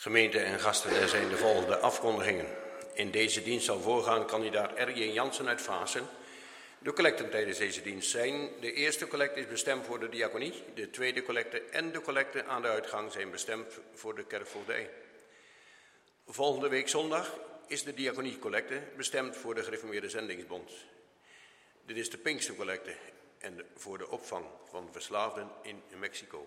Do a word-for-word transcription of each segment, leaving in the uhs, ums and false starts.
Gemeente en gasten, er zijn de volgende afkondigingen. In deze dienst zal voorgaan kandidaat R J Jansen uit Vaassen. De collecten tijdens deze dienst zijn: de eerste collecte is bestemd voor de diaconie, de tweede collecte en de collecte aan de uitgang zijn bestemd voor de kerkvoogdij. Volgende week zondag is de diaconiecollecte bestemd voor de Gereformeerde Zendingsbond. Dit is de Pinkstercollecte en voor de opvang van verslaafden in Mexico.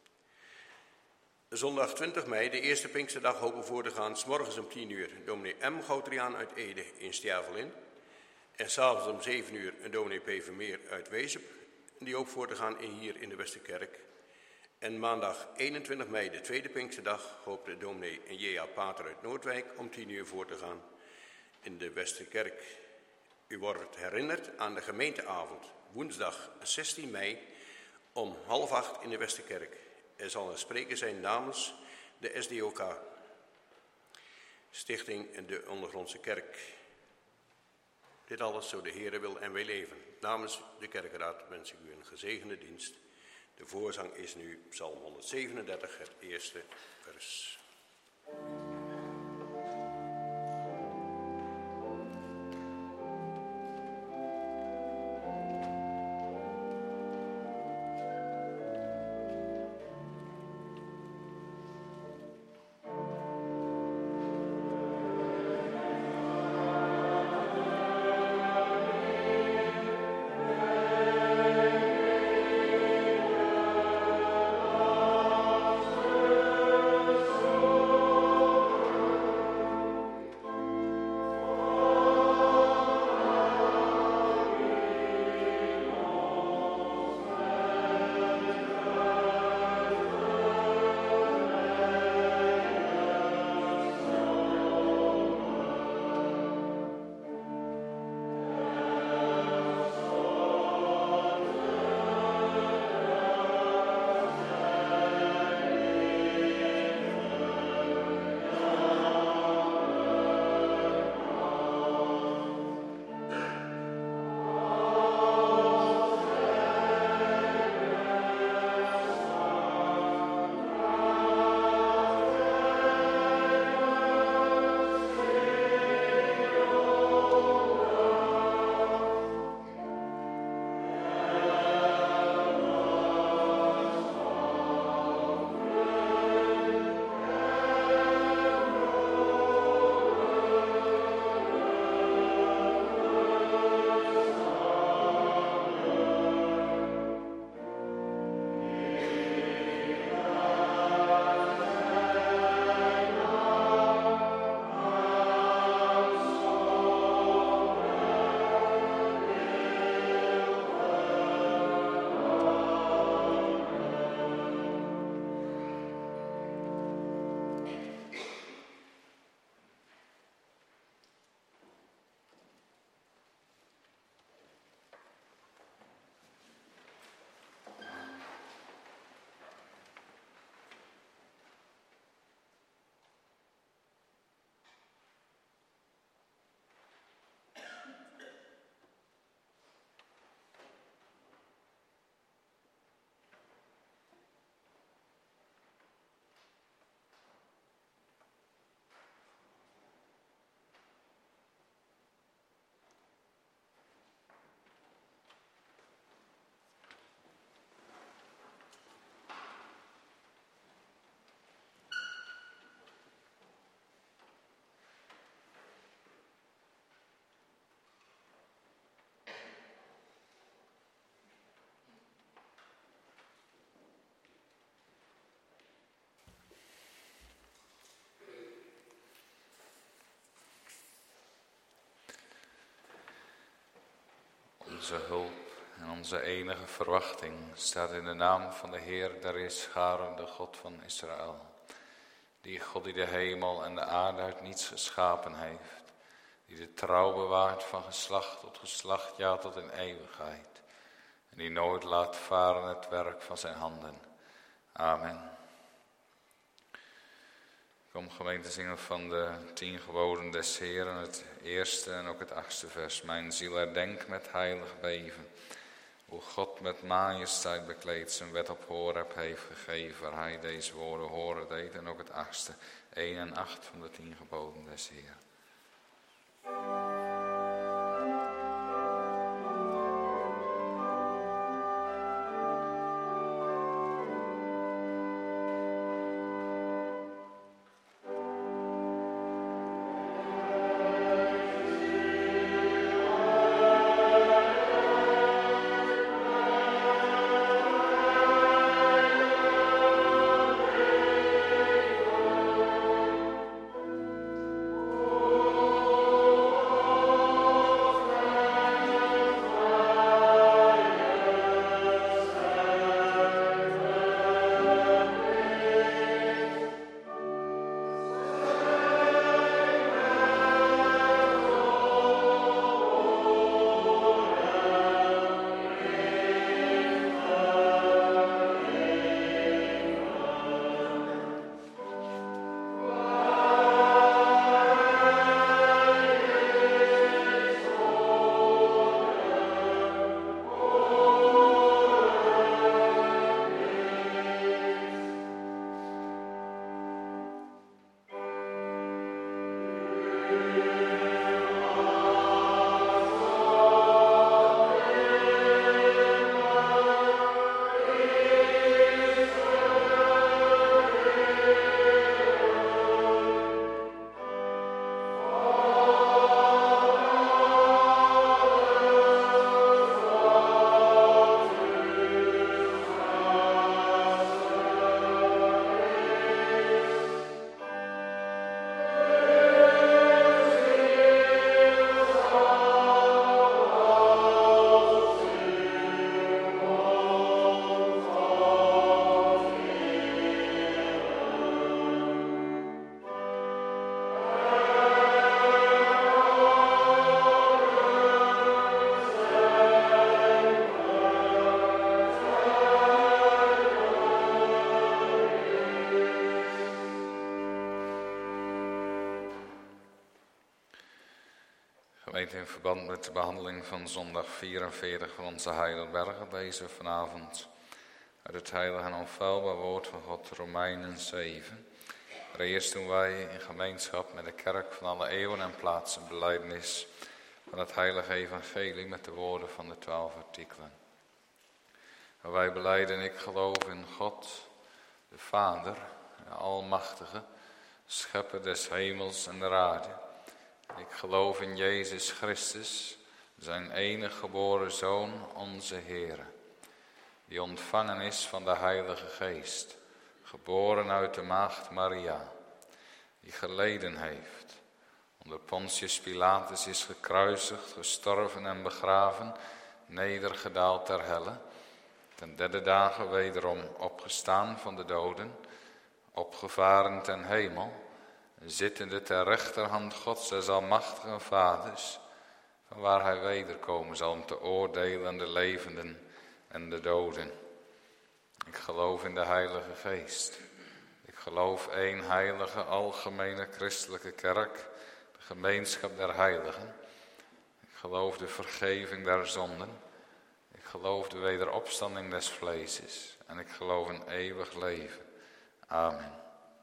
Zondag twintig mei, de eerste Pinksterdag, hopen voor te gaan, 's morgens om tien uur, dominee M. Goutriaan uit Ede in Stjavelin. En s'avonds om zeven uur een dominee P. Vermeer uit Wezep, die ook voor te gaan in, hier in de Westerkerk. En maandag eenentwintig mei, de tweede Pinksterdag, hoopt de dominee J A. Pater uit Noordwijk om tien uur voor te gaan in de Westerkerk. U wordt herinnerd aan de gemeenteavond, woensdag zestien mei, om half acht in de Westerkerk. Er zal een spreker zijn namens de S D O K, Stichting de Ondergrondse Kerk. Dit alles zo de Heere wil en wij leven. Namens de kerkraad wens ik u een gezegende dienst. De voorzang is nu Psalm honderdzevenendertig, het eerste vers. Onze hulp en onze enige verwachting staat in de naam van de Heer der Heerscharen, de God van Israël. Die God die de hemel en de aarde uit niets geschapen heeft. Die de trouw bewaart van geslacht tot geslacht, ja tot in eeuwigheid. En die nooit laat varen het werk van zijn handen. Amen. Kom gemeente zingen van de tien geboden des Heeren, het eerste en ook het achtste vers. Mijn ziel herdenk met heilig beven Hoe God met majesteit bekleed zijn wet op Horeb heeft gegeven, waar hij deze woorden horen deed. En ook het achtste, één en acht van de tien geboden des Heeren. Gemeente, in verband met de behandeling van zondag vierenveertig van onze Heidelbergen lezen we vanavond uit het heilige en onfeilbaar woord van God, Romeinen zeven. Maar eerst doen wij in gemeenschap met de kerk van alle eeuwen en plaatsen belijdenis van het heilige evangelie met de woorden van de twaalf artikelen. En wij belijden, ik geloof in God, de Vader, de Almachtige, schepper des hemels en der aarde. Ik geloof in Jezus Christus, zijn enige geboren Zoon, onze Heere, die ontvangen is van de Heilige Geest, geboren uit de maagd Maria, die geleden heeft, onder Pontius Pilatus is gekruisigd, gestorven en begraven, nedergedaald ter helle, ten derde dagen wederom opgestaan van de doden, opgevaren ten hemel, zittende ter rechterhand Gods des almachtigen Vaders, van waar hij wederkomen zal om te oordelen de levenden en de doden. Ik geloof in de Heilige Geest. Ik geloof één heilige, algemene christelijke kerk, de gemeenschap der heiligen. Ik geloof de vergeving der zonden. Ik geloof de wederopstanding des vleeses. En ik geloof een eeuwig leven. Amen.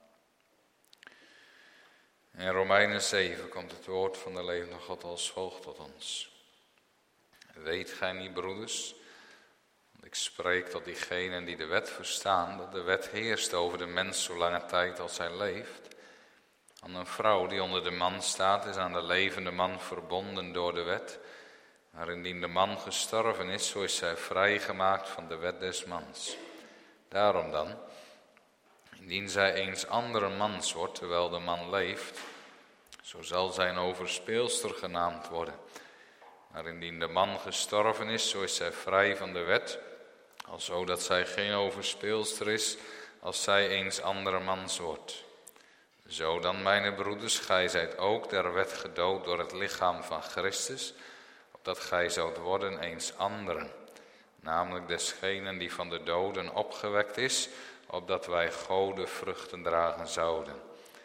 In Romeinen zeven komt het woord van de levende God als volgt tot ons. Weet gij niet, broeders, want ik spreek tot diegenen die de wet verstaan, dat de wet heerst over de mens zolange tijd als hij leeft. Aan een vrouw die onder de man staat, is aan de levende man verbonden door de wet. Maar indien de man gestorven is, zo is zij vrijgemaakt van de wet des mans. Daarom dan, indien zij eens andere mans wordt, terwijl de man leeft, zo zal zij een overspeelster genaamd worden. Maar indien de man gestorven is, zo is zij vrij van de wet, alzo dat zij geen overspeelster is, als zij eens andere mans wordt. Zo dan, mijn broeders, gij zijt ook der wet gedood door het lichaam van Christus, opdat gij zoudt worden eens anderen, namelijk desgenen die van de doden opgewekt is, opdat wij Gode vruchten dragen zouden.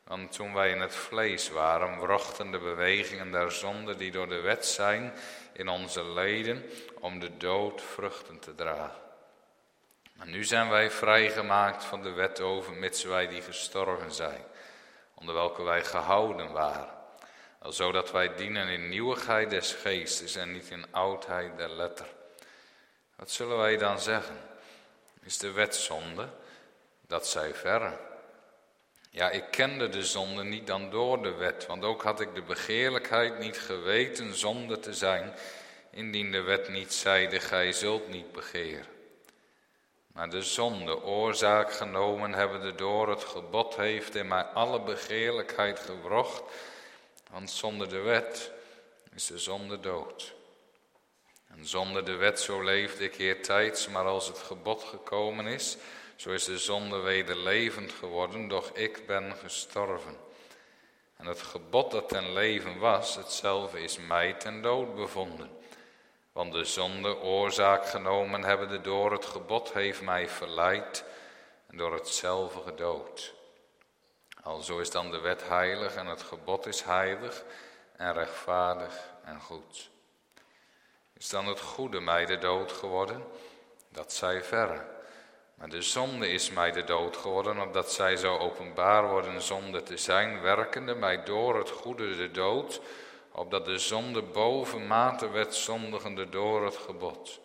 Want toen wij in het vlees waren, wrochten de bewegingen der zonde die door de wet zijn in onze leden om de dood vruchten te dragen. Maar nu zijn wij vrijgemaakt van de wet overmits wij die gestorven zijn, onder welke wij gehouden waren. Zodat wij dienen in nieuwigheid des geestes en niet in oudheid der letter. Wat zullen wij dan zeggen? Is de wet zonde? Dat zij verre. Ja, ik kende de zonde niet dan door de wet, want ook had ik de begeerlijkheid niet geweten zonde te zijn, indien de wet niet zeide, gij zult niet begeren. Maar de zonde, oorzaak genomen hebbende door het gebod, heeft in mij alle begeerlijkheid gewrocht, want zonder de wet is de zonde dood. En zonder de wet zo leefde ik eertijds, maar als het gebod gekomen is, zo is de zonde weder levend geworden, doch ik ben gestorven. En het gebod dat ten leven was, hetzelfde is mij ten dood bevonden. Want de zonde, oorzaak genomen hebbende door het gebod, heeft mij verleid en door hetzelfde gedood. Alzo is dan de wet heilig en het gebod is heilig en rechtvaardig en goed. Is dan het goede mij de dood geworden? Dat zij verre. Maar de zonde is mij de dood geworden, opdat zij zou openbaar worden zonde te zijn, werkende mij door het goede de dood, opdat de zonde boven mate werd zondigende door het gebod.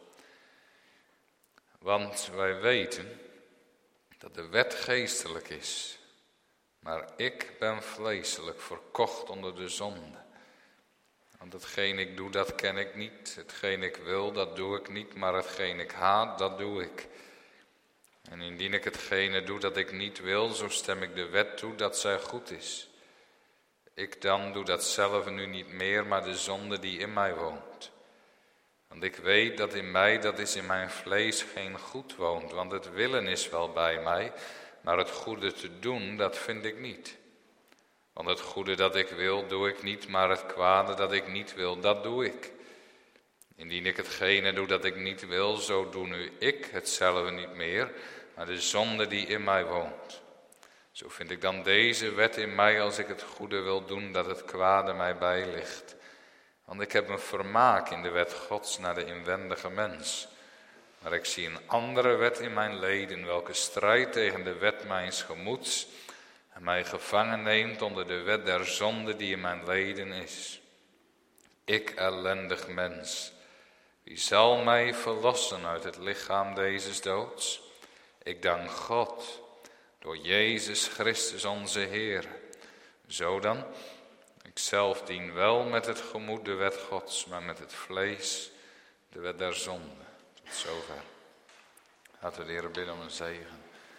Want wij weten dat de wet geestelijk is, maar ik ben vleeselijk, verkocht onder de zonde. Want hetgeen ik doe, dat ken ik niet. Hetgeen ik wil, dat doe ik niet, maar hetgeen ik haat, dat doe ik. En indien ik hetgene doe dat ik niet wil, zo stem ik de wet toe dat zij goed is. Ik dan doe dat zelf nu niet meer, maar de zonde die in mij woont. Want ik weet dat in mij, dat is in mijn vlees, geen goed woont. Want het willen is wel bij mij, maar het goede te doen, dat vind ik niet. Want het goede dat ik wil, doe ik niet, maar het kwade dat ik niet wil, dat doe ik. Indien ik hetgene doe dat ik niet wil, zo doe nu ik hetzelfde niet meer, maar de zonde die in mij woont. Zo vind ik dan deze wet in mij als ik het goede wil doen, dat het kwade mij bijligt. Want ik heb een vermaak in de wet Gods naar de inwendige mens. Maar ik zie een andere wet in mijn leden, welke strijd tegen de wet mijns gemoeds en mij gevangen neemt onder de wet der zonde die in mijn leden is. Ik ellendig mens, wie zal mij verlossen uit het lichaam dezes doods? Ik dank God, door Jezus Christus onze Heer. Zo dan, ik zelf dien wel met het gemoed de wet Gods, maar met het vlees de wet der zonde. Tot zover. Laten we de Heer bidden om een zegen.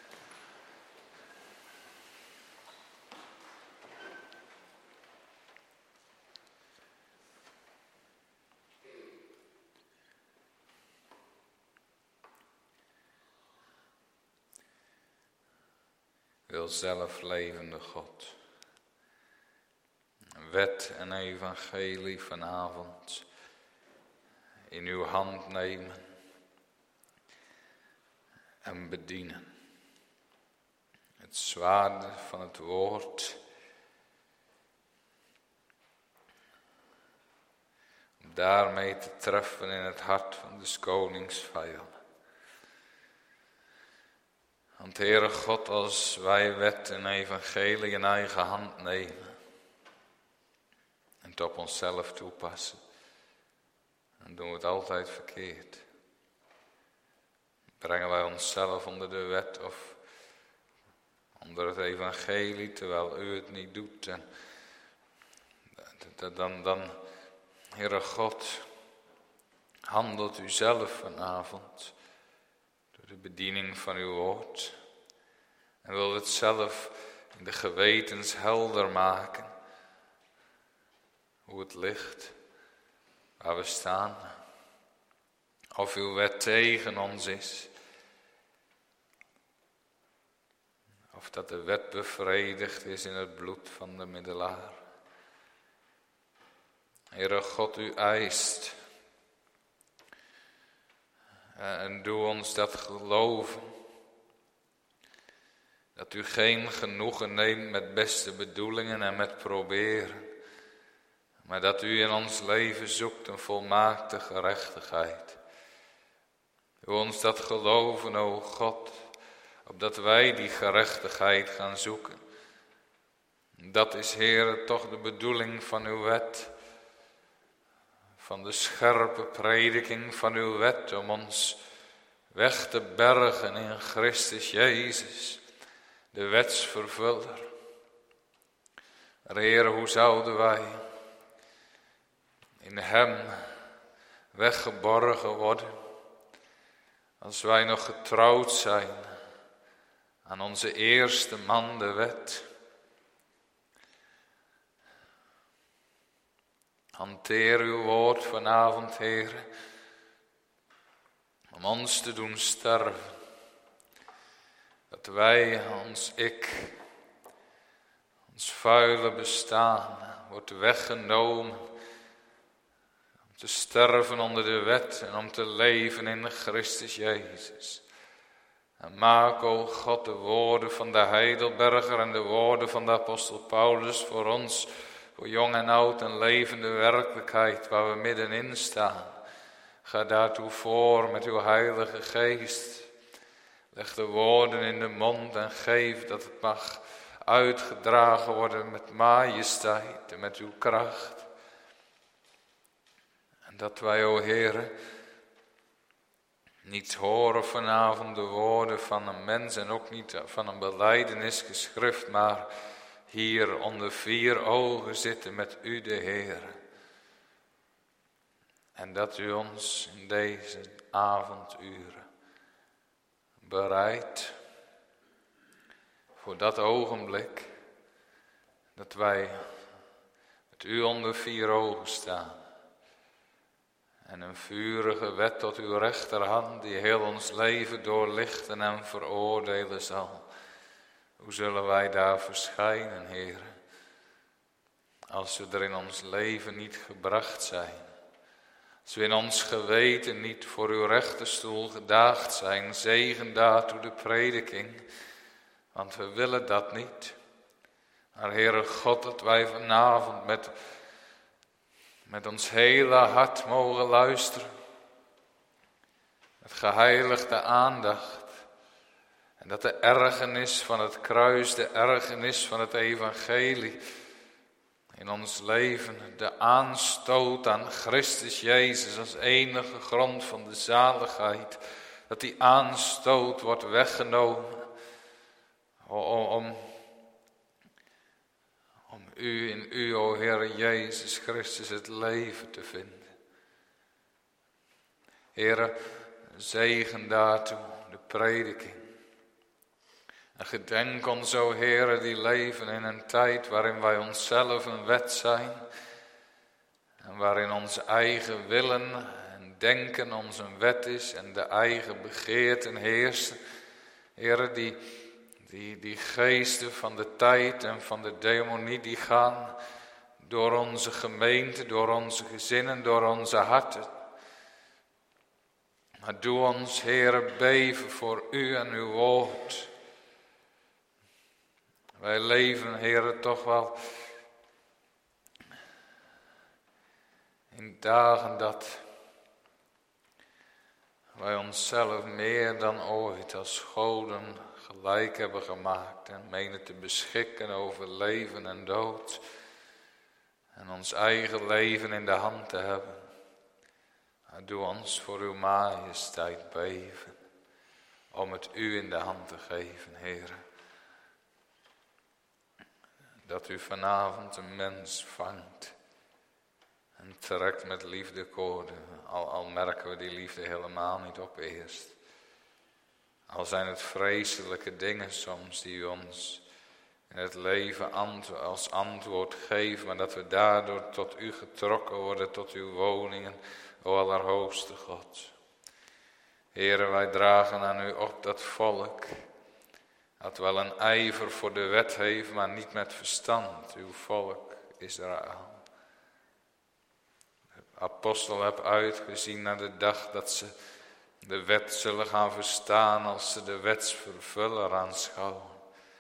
Wil zelf levende God, wet en evangelie vanavond in uw hand nemen en bedienen. Het zwaard van het woord, om daarmee te treffen in het hart van de konings vijanden. Want Heere God, als wij wet en evangelie in eigen hand nemen en het op onszelf toepassen, dan doen we het altijd verkeerd. Brengen wij onszelf onder de wet of onder het evangelie, terwijl u het niet doet. En dan, dan, Heere God, handelt u zelf vanavond de bediening van uw woord. En wil het zelf in de gewetens helder maken. Hoe het ligt, waar we staan. Of uw wet tegen ons is. Of dat de wet bevredigd is in het bloed van de middelaar. Heere God, u eist. En doe ons dat geloven. Dat u geen genoegen neemt met beste bedoelingen en met proberen. Maar dat u in ons leven zoekt een volmaakte gerechtigheid. Doe ons dat geloven, o God, opdat wij die gerechtigheid gaan zoeken. Dat is, Heere, toch de bedoeling van uw wet. Van de scherpe prediking van uw wet om ons weg te bergen in Christus Jezus, de wetsvervuller. Heere, hoe zouden wij in hem weggeborgen worden als wij nog getrouwd zijn aan onze eerste man, de wet? Hanteer uw woord vanavond, Heere, om ons te doen sterven. Dat wij, ons ik, ons vuile bestaan, wordt weggenomen om te sterven onder de wet en om te leven in Christus Jezus. En maak, o God, de woorden van de Heidelberger en de woorden van de apostel Paulus voor ons, voor jong en oud, een levende werkelijkheid waar we middenin staan. Ga daartoe voor met uw Heilige Geest. Leg de woorden in de mond en geef dat het mag uitgedragen worden met majesteit en met uw kracht. En dat wij, o Heere, niet horen vanavond de woorden van een mens en ook niet van een belijdenisgeschrift, maar hier onder vier ogen zitten met u, de Heere. En dat u ons in deze avonduren bereidt voor dat ogenblik dat wij met u onder vier ogen staan. En een vurige wet tot uw rechterhand die heel ons leven doorlichten en veroordelen zal. Hoe zullen wij daar verschijnen, Heere, als we er in ons leven niet gebracht zijn? Als we in ons geweten niet voor uw rechterstoel gedaagd zijn, zegen daartoe de prediking, want we willen dat niet. Maar Heere God, dat wij vanavond met, met ons hele hart mogen luisteren, met geheiligde aandacht. En dat de ergernis van het kruis, de ergernis van het evangelie in ons leven, de aanstoot aan Christus Jezus als enige grond van de zaligheid, dat die aanstoot wordt weggenomen om, om u in u, o Heer Jezus Christus, het leven te vinden. Heere, zegen daartoe de prediking. En gedenk ons, o Heere, die leven in een tijd waarin wij onszelf een wet zijn. En waarin ons eigen willen en denken ons een wet is en de eigen begeerten heersen. Heere, die, die, die geesten van de tijd en van de demonie die gaan door onze gemeente, door onze gezinnen, door onze harten. Maar doe ons, Heere, beven voor u en uw woord. Wij leven, Heere, toch wel in dagen dat wij onszelf meer dan ooit als goden gelijk hebben gemaakt en menen te beschikken over leven en dood en ons eigen leven in de hand te hebben. Maar doe ons voor uw majesteit beven om het u in de hand te geven, Heere. Dat u vanavond een mens vangt en trekt met liefdekoorden, al, al merken we die liefde helemaal niet op eerst. Al zijn het vreselijke dingen soms die u ons in het leven als antwoord geeft, maar dat we daardoor tot u getrokken worden, tot uw woningen, o Allerhoogste God. Heere, wij dragen aan u op dat volk, dat wel een ijver voor de wet heeft, maar niet met verstand, uw volk Israël. De apostel heeft uitgezien naar de dag dat ze de wet zullen gaan verstaan als ze de wetsvervuller aanschouwen.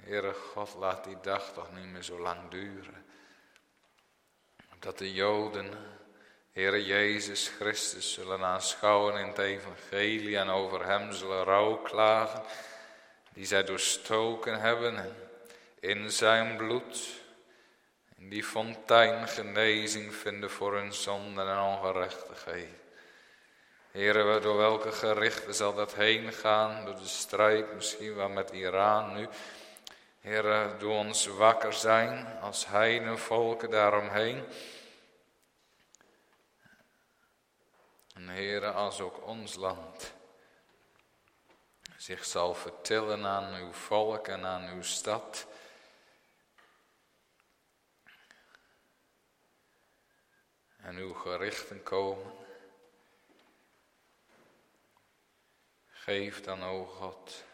Heere God, laat die dag toch niet meer zo lang duren. Dat de Joden, Heere Jezus Christus, zullen aanschouwen in het evangelie en over hem zullen rouw klagen, die zij doorstoken hebben in zijn bloed. In die fontein genezing vinden voor hun zonden en ongerechtigheid. Heere, door welke gerichten zal dat heen gaan? Door de strijd misschien wel met Iran nu. Heere, doe ons wakker zijn als heidenvolken daaromheen. En Heere, als ook ons land zich zal vertillen aan uw volk en aan uw stad. En uw gerichten komen. Geef dan, o God,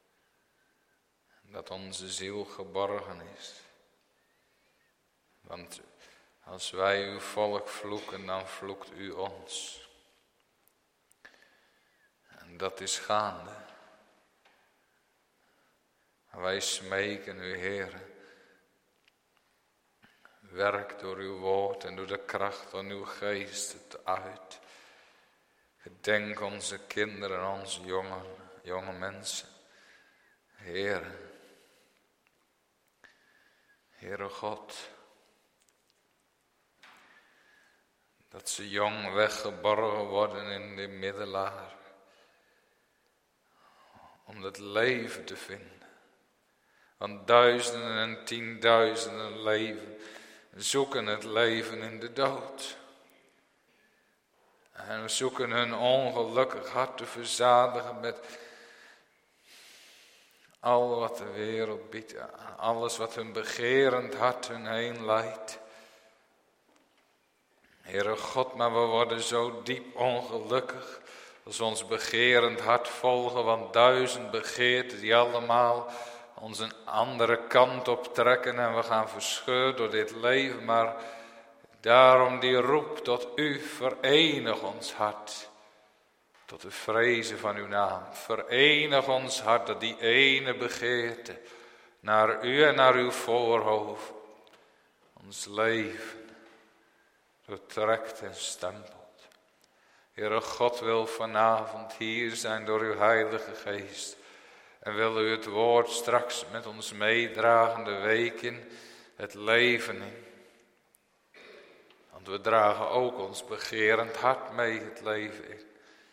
dat onze ziel geborgen is. Want als wij uw volk vloeken, dan vloekt u ons. En dat is gaande. Wij smeken u, Heere. Werk door uw woord en door de kracht van uw geest het uit. Gedenk onze kinderen, onze jonge, jonge mensen. Heere. Heere God. Dat ze jong weggeborgen worden in de middelaar. Om het leven te vinden. Want duizenden en tienduizenden leven zoeken het leven in de dood. En we zoeken hun ongelukkig hart te verzadigen met al wat de wereld biedt. Alles wat hun begerend hart hun heen leidt. Heere God, maar we worden zo diep ongelukkig als we ons begerend hart volgen. Want duizend begeerten die allemaal ons een andere kant op trekken en we gaan verscheurd door dit leven. Maar daarom die roep tot u, verenig ons hart tot de vrezen van uw naam. Verenig ons hart dat die ene begeerte naar u en naar uw voorhoofd ons leven doortrekt en stempelt. Heere God wil vanavond hier zijn door uw heilige geest. En wil u het woord straks met ons meedragen de week in, het leven in. Want we dragen ook ons begerend hart mee het leven in.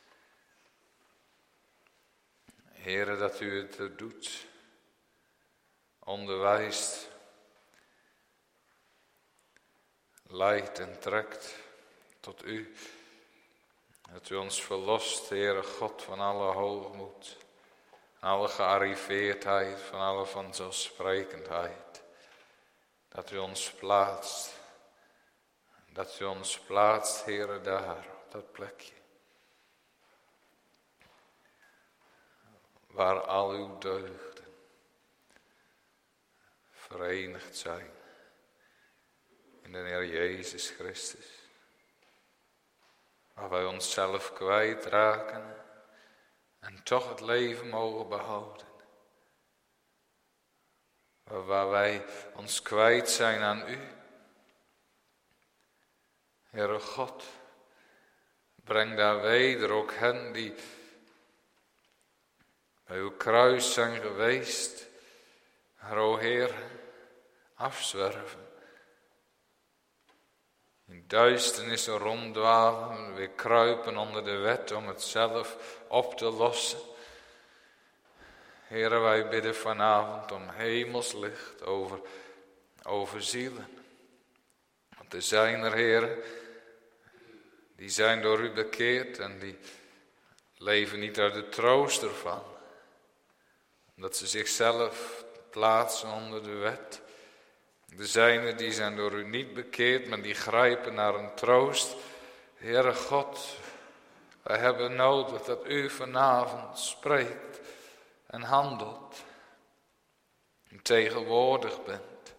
Heere, dat u het doet, onderwijst, leidt en trekt tot u. Dat u ons verlost, Heere God, van alle hoogmoed. Van alle gearriveerdheid, van alle vanzelfsprekendheid. Dat u ons plaatst. Dat u ons plaatst, Heere, daar, op dat plekje. Waar al uw deugden verenigd zijn. In de Heer Jezus Christus. Waar wij onszelf kwijtraken. En toch het leven mogen behouden. Waar wij ons kwijt zijn aan u. Heere God, breng daar weder ook hen die bij uw kruis zijn geweest. O Heer, afzwerven. In duisternissen ronddwalen, weer kruipen onder de wet om het zelf op te lossen. Heere, wij bidden vanavond om hemelslicht over, over zielen. Want er zijn er, Heere, die zijn door u bekeerd en die leven niet uit de troost ervan. Omdat ze zichzelf plaatsen onder de wet. Er zijn er die zijn door u niet bekeerd, maar die grijpen naar een troost. Heere God, wij hebben nodig dat u vanavond spreekt en handelt. En tegenwoordig bent.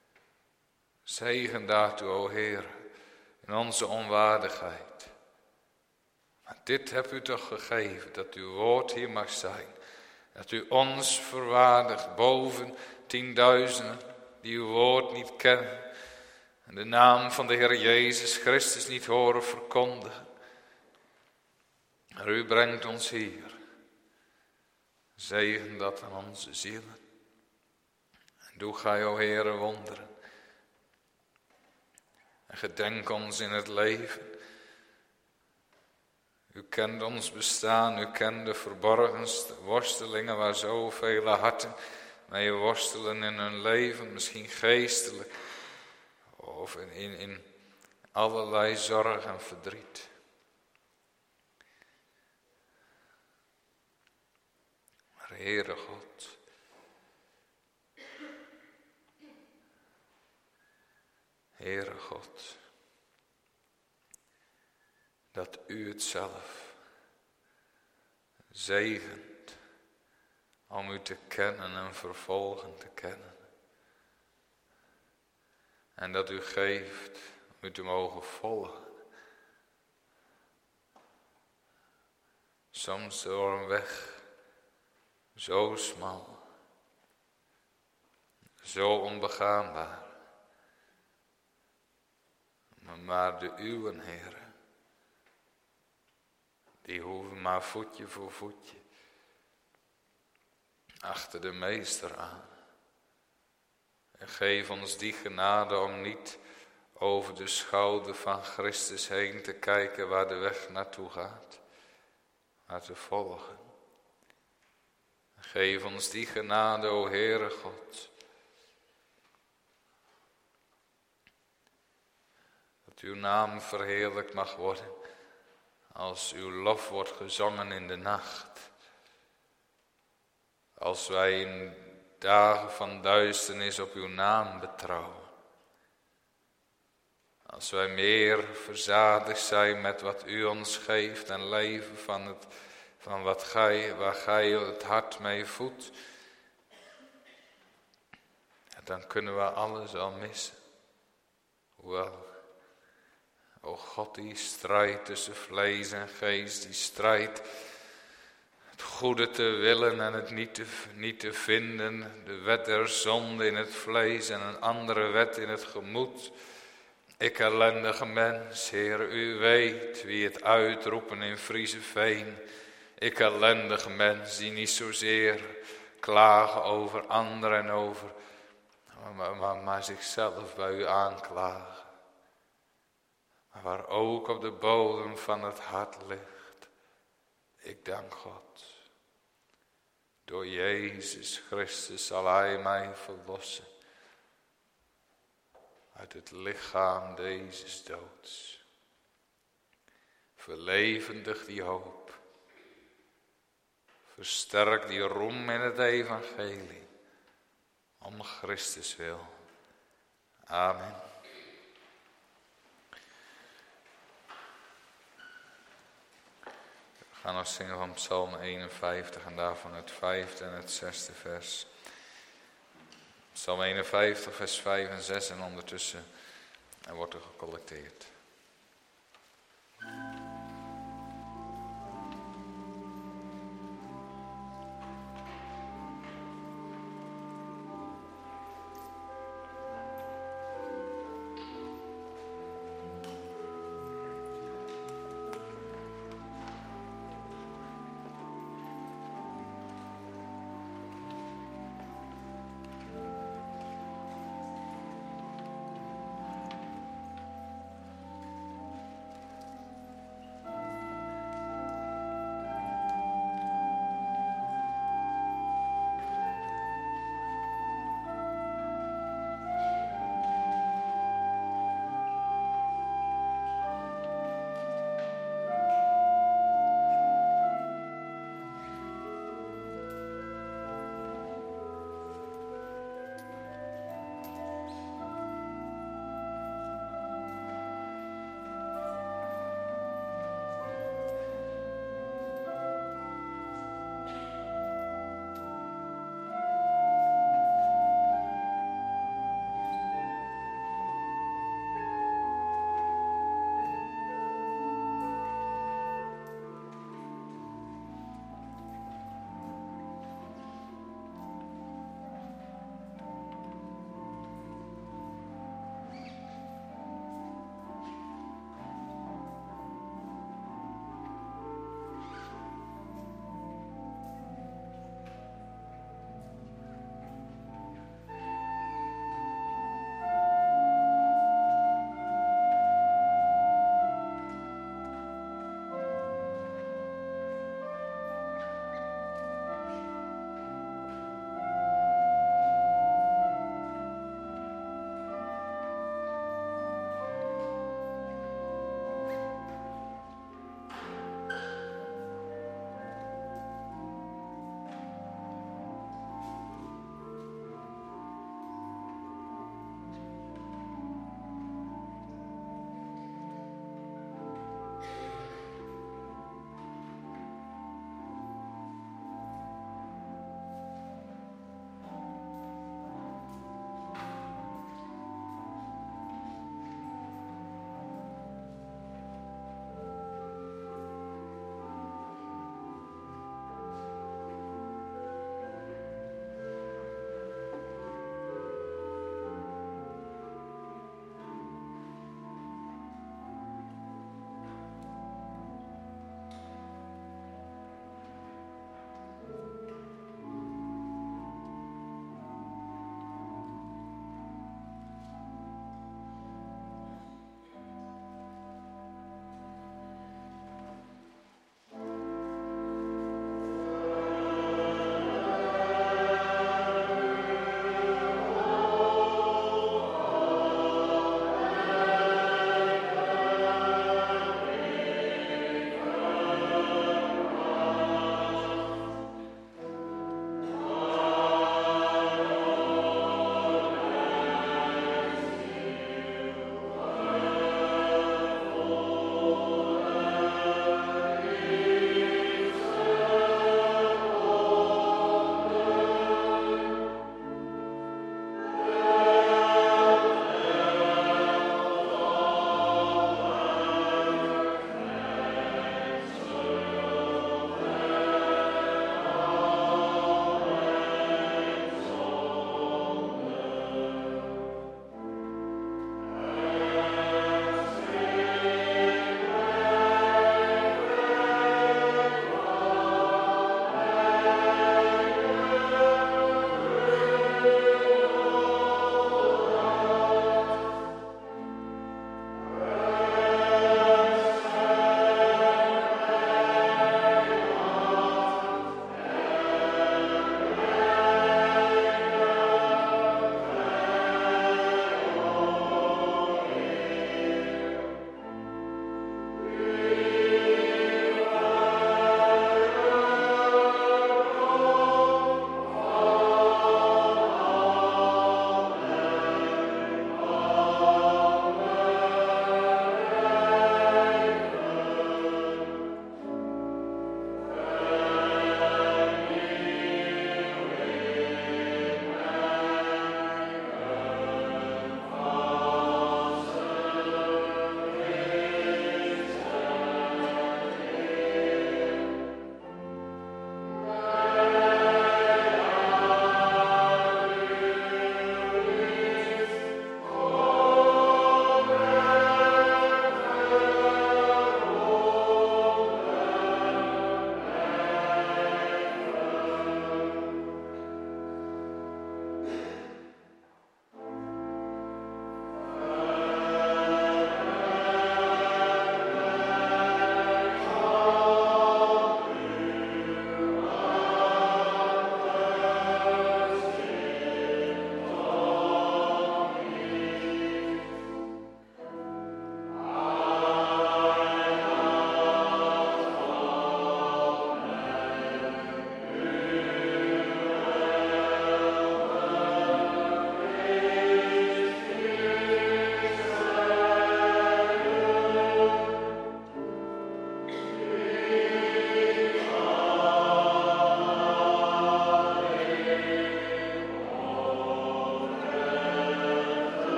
Zegen daartoe, o Heer, in onze onwaardigheid. Maar dit hebt u toch gegeven, dat uw woord hier mag zijn. Dat u ons verwaardigt boven tienduizenden die uw woord niet kennen en de naam van de Heer Jezus Christus niet horen verkondigen. Maar u brengt ons hier. Zegen dat aan onze zielen. En doe gij, o Heere, wonderen. En gedenk ons in het leven. U kent ons bestaan, u kent de verborgenste worstelingen waar zoveel harten mee worstelen in hun leven, misschien geestelijk of in, in, in allerlei zorg en verdriet. Maar Heere God, Heere God, dat u het zelf zegent om u te kennen en vervolgen te kennen. En dat u geeft om u te mogen volgen. Soms door een weg zo smal, zo onbegaanbaar. Maar de uwen, Heere, die hoeven maar voetje voor voetje achter de meester aan. En geef ons die genade om niet over de schouder van Christus heen te kijken waar de weg naartoe gaat, maar te volgen. Geef ons die genade, o Heere God, dat uw naam verheerlijkt mag worden als uw lof wordt gezongen in de nacht. Als wij in dagen van duisternis op uw naam betrouwen. Als wij meer verzadigd zijn met wat u ons geeft en leven van, het, van wat gij, waar gij het hart mee voedt. Dan kunnen we alles al missen. Hoewel, o God, die strijd tussen vlees en geest, die strijd het goede te willen en het niet te, niet te vinden, de wet der zonde in het vlees en een andere wet in het gemoed. Ik ellendige mens, Heer, u weet wie het uitroepen in Frieseveen. Ik ellendige mens die niet zozeer klagen over anderen en over, maar, maar, maar zichzelf bij u aanklagen. Maar waar ook op de bodem van het hart ligt. Ik dank God. Door Jezus Christus zal hij mij verlossen. Uit het lichaam deze doods. Verlevendig die hoop. Versterk die roem in het evangelie. Om Christus wil. Amen. We gaan nog zingen van Psalm eenenvijftig en daarvan het vijfde en het zesde vers. Psalm eenenvijftig, vers vijf en zes en ondertussen en wordt er gecollecteerd.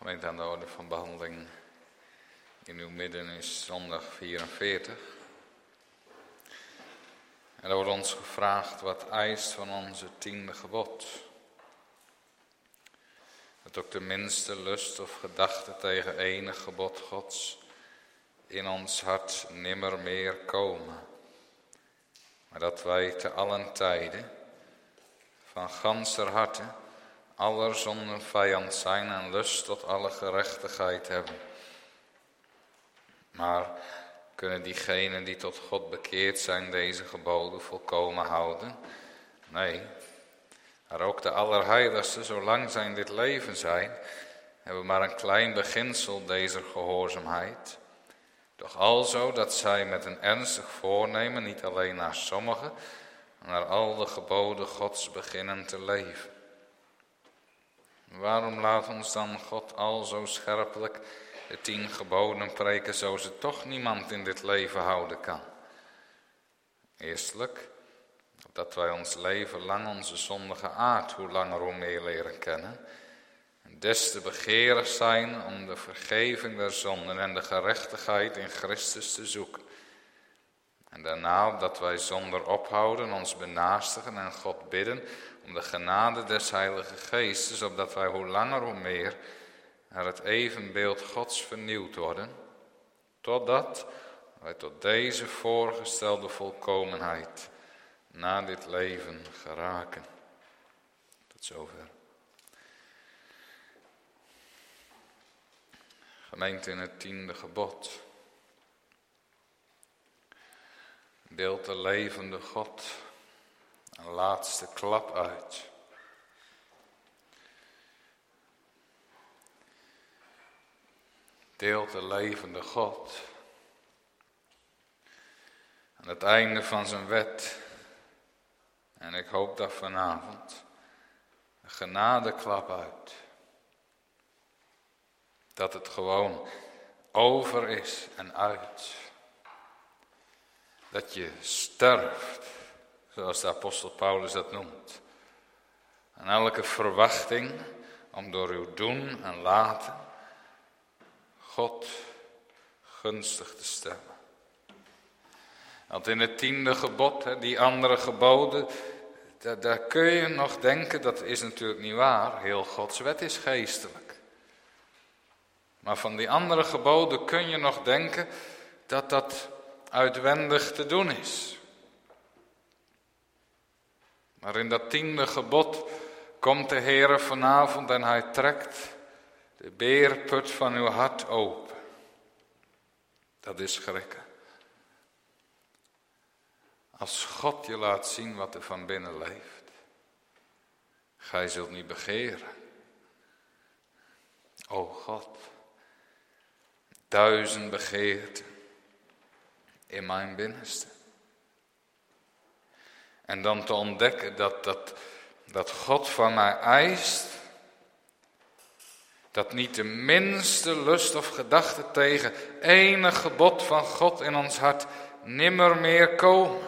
Gemeente, aan de orde van behandeling in uw midden is zondag vierenveertig. En er wordt ons gevraagd wat eist van onze tiende gebod. Dat ook de minste lust of gedachte tegen enig gebod Gods in ons hart nimmer meer komen. Maar dat wij te allen tijden van ganser harte aller zonden vijand zijn en lust tot alle gerechtigheid hebben. Maar kunnen diegenen die tot God bekeerd zijn deze geboden volkomen houden? Nee, maar ook de allerheiligsten, zolang zij in dit leven zijn, hebben maar een klein beginsel deze gehoorzaamheid. Doch alzo dat zij met een ernstig voornemen niet alleen naar sommigen, maar naar al de geboden Gods beginnen te leven. Waarom laat ons dan God al zo scherpelijk de tien geboden preken, zo ze toch niemand in dit leven houden kan? Eerstelijk, dat wij ons leven lang onze zondige aard hoe langer hoe meer leren kennen. En des te begeerig zijn om de vergeving der zonden en de gerechtigheid in Christus te zoeken. En daarna dat wij zonder ophouden ons benaastigen en God bidden om de genade des Heilige Geestes, opdat wij hoe langer hoe meer naar het evenbeeld Gods vernieuwd worden, totdat wij tot deze voorgestelde volkomenheid na dit leven geraken. Tot zover. Gemeente, in het tiende gebod deelt de levende God een laatste klap uit. Deelt de levende God aan het einde van zijn wet, en ik hoop dat vanavond, een genadeklap uit. Dat het gewoon over is en uit. Dat je sterft, zoals de apostel Paulus dat noemt. En elke verwachting om door uw doen en laten God gunstig te stemmen. Want in het tiende gebod, die andere geboden, daar, daar kun je nog denken, dat is natuurlijk niet waar. Heel Gods wet is geestelijk. Maar van die andere geboden kun je nog denken dat dat uitwendig te doen is. Maar in dat tiende gebod komt de Heere vanavond en hij trekt de beerput van uw hart open. Dat is schrikken. Als God je laat zien wat er van binnen leeft. Gij zult niet begeren. O God, duizend begeerten in mijn binnenste. En dan te ontdekken dat, dat, dat God van mij eist dat niet de minste lust of gedachte tegen enig gebod van God in ons hart nimmer meer komen.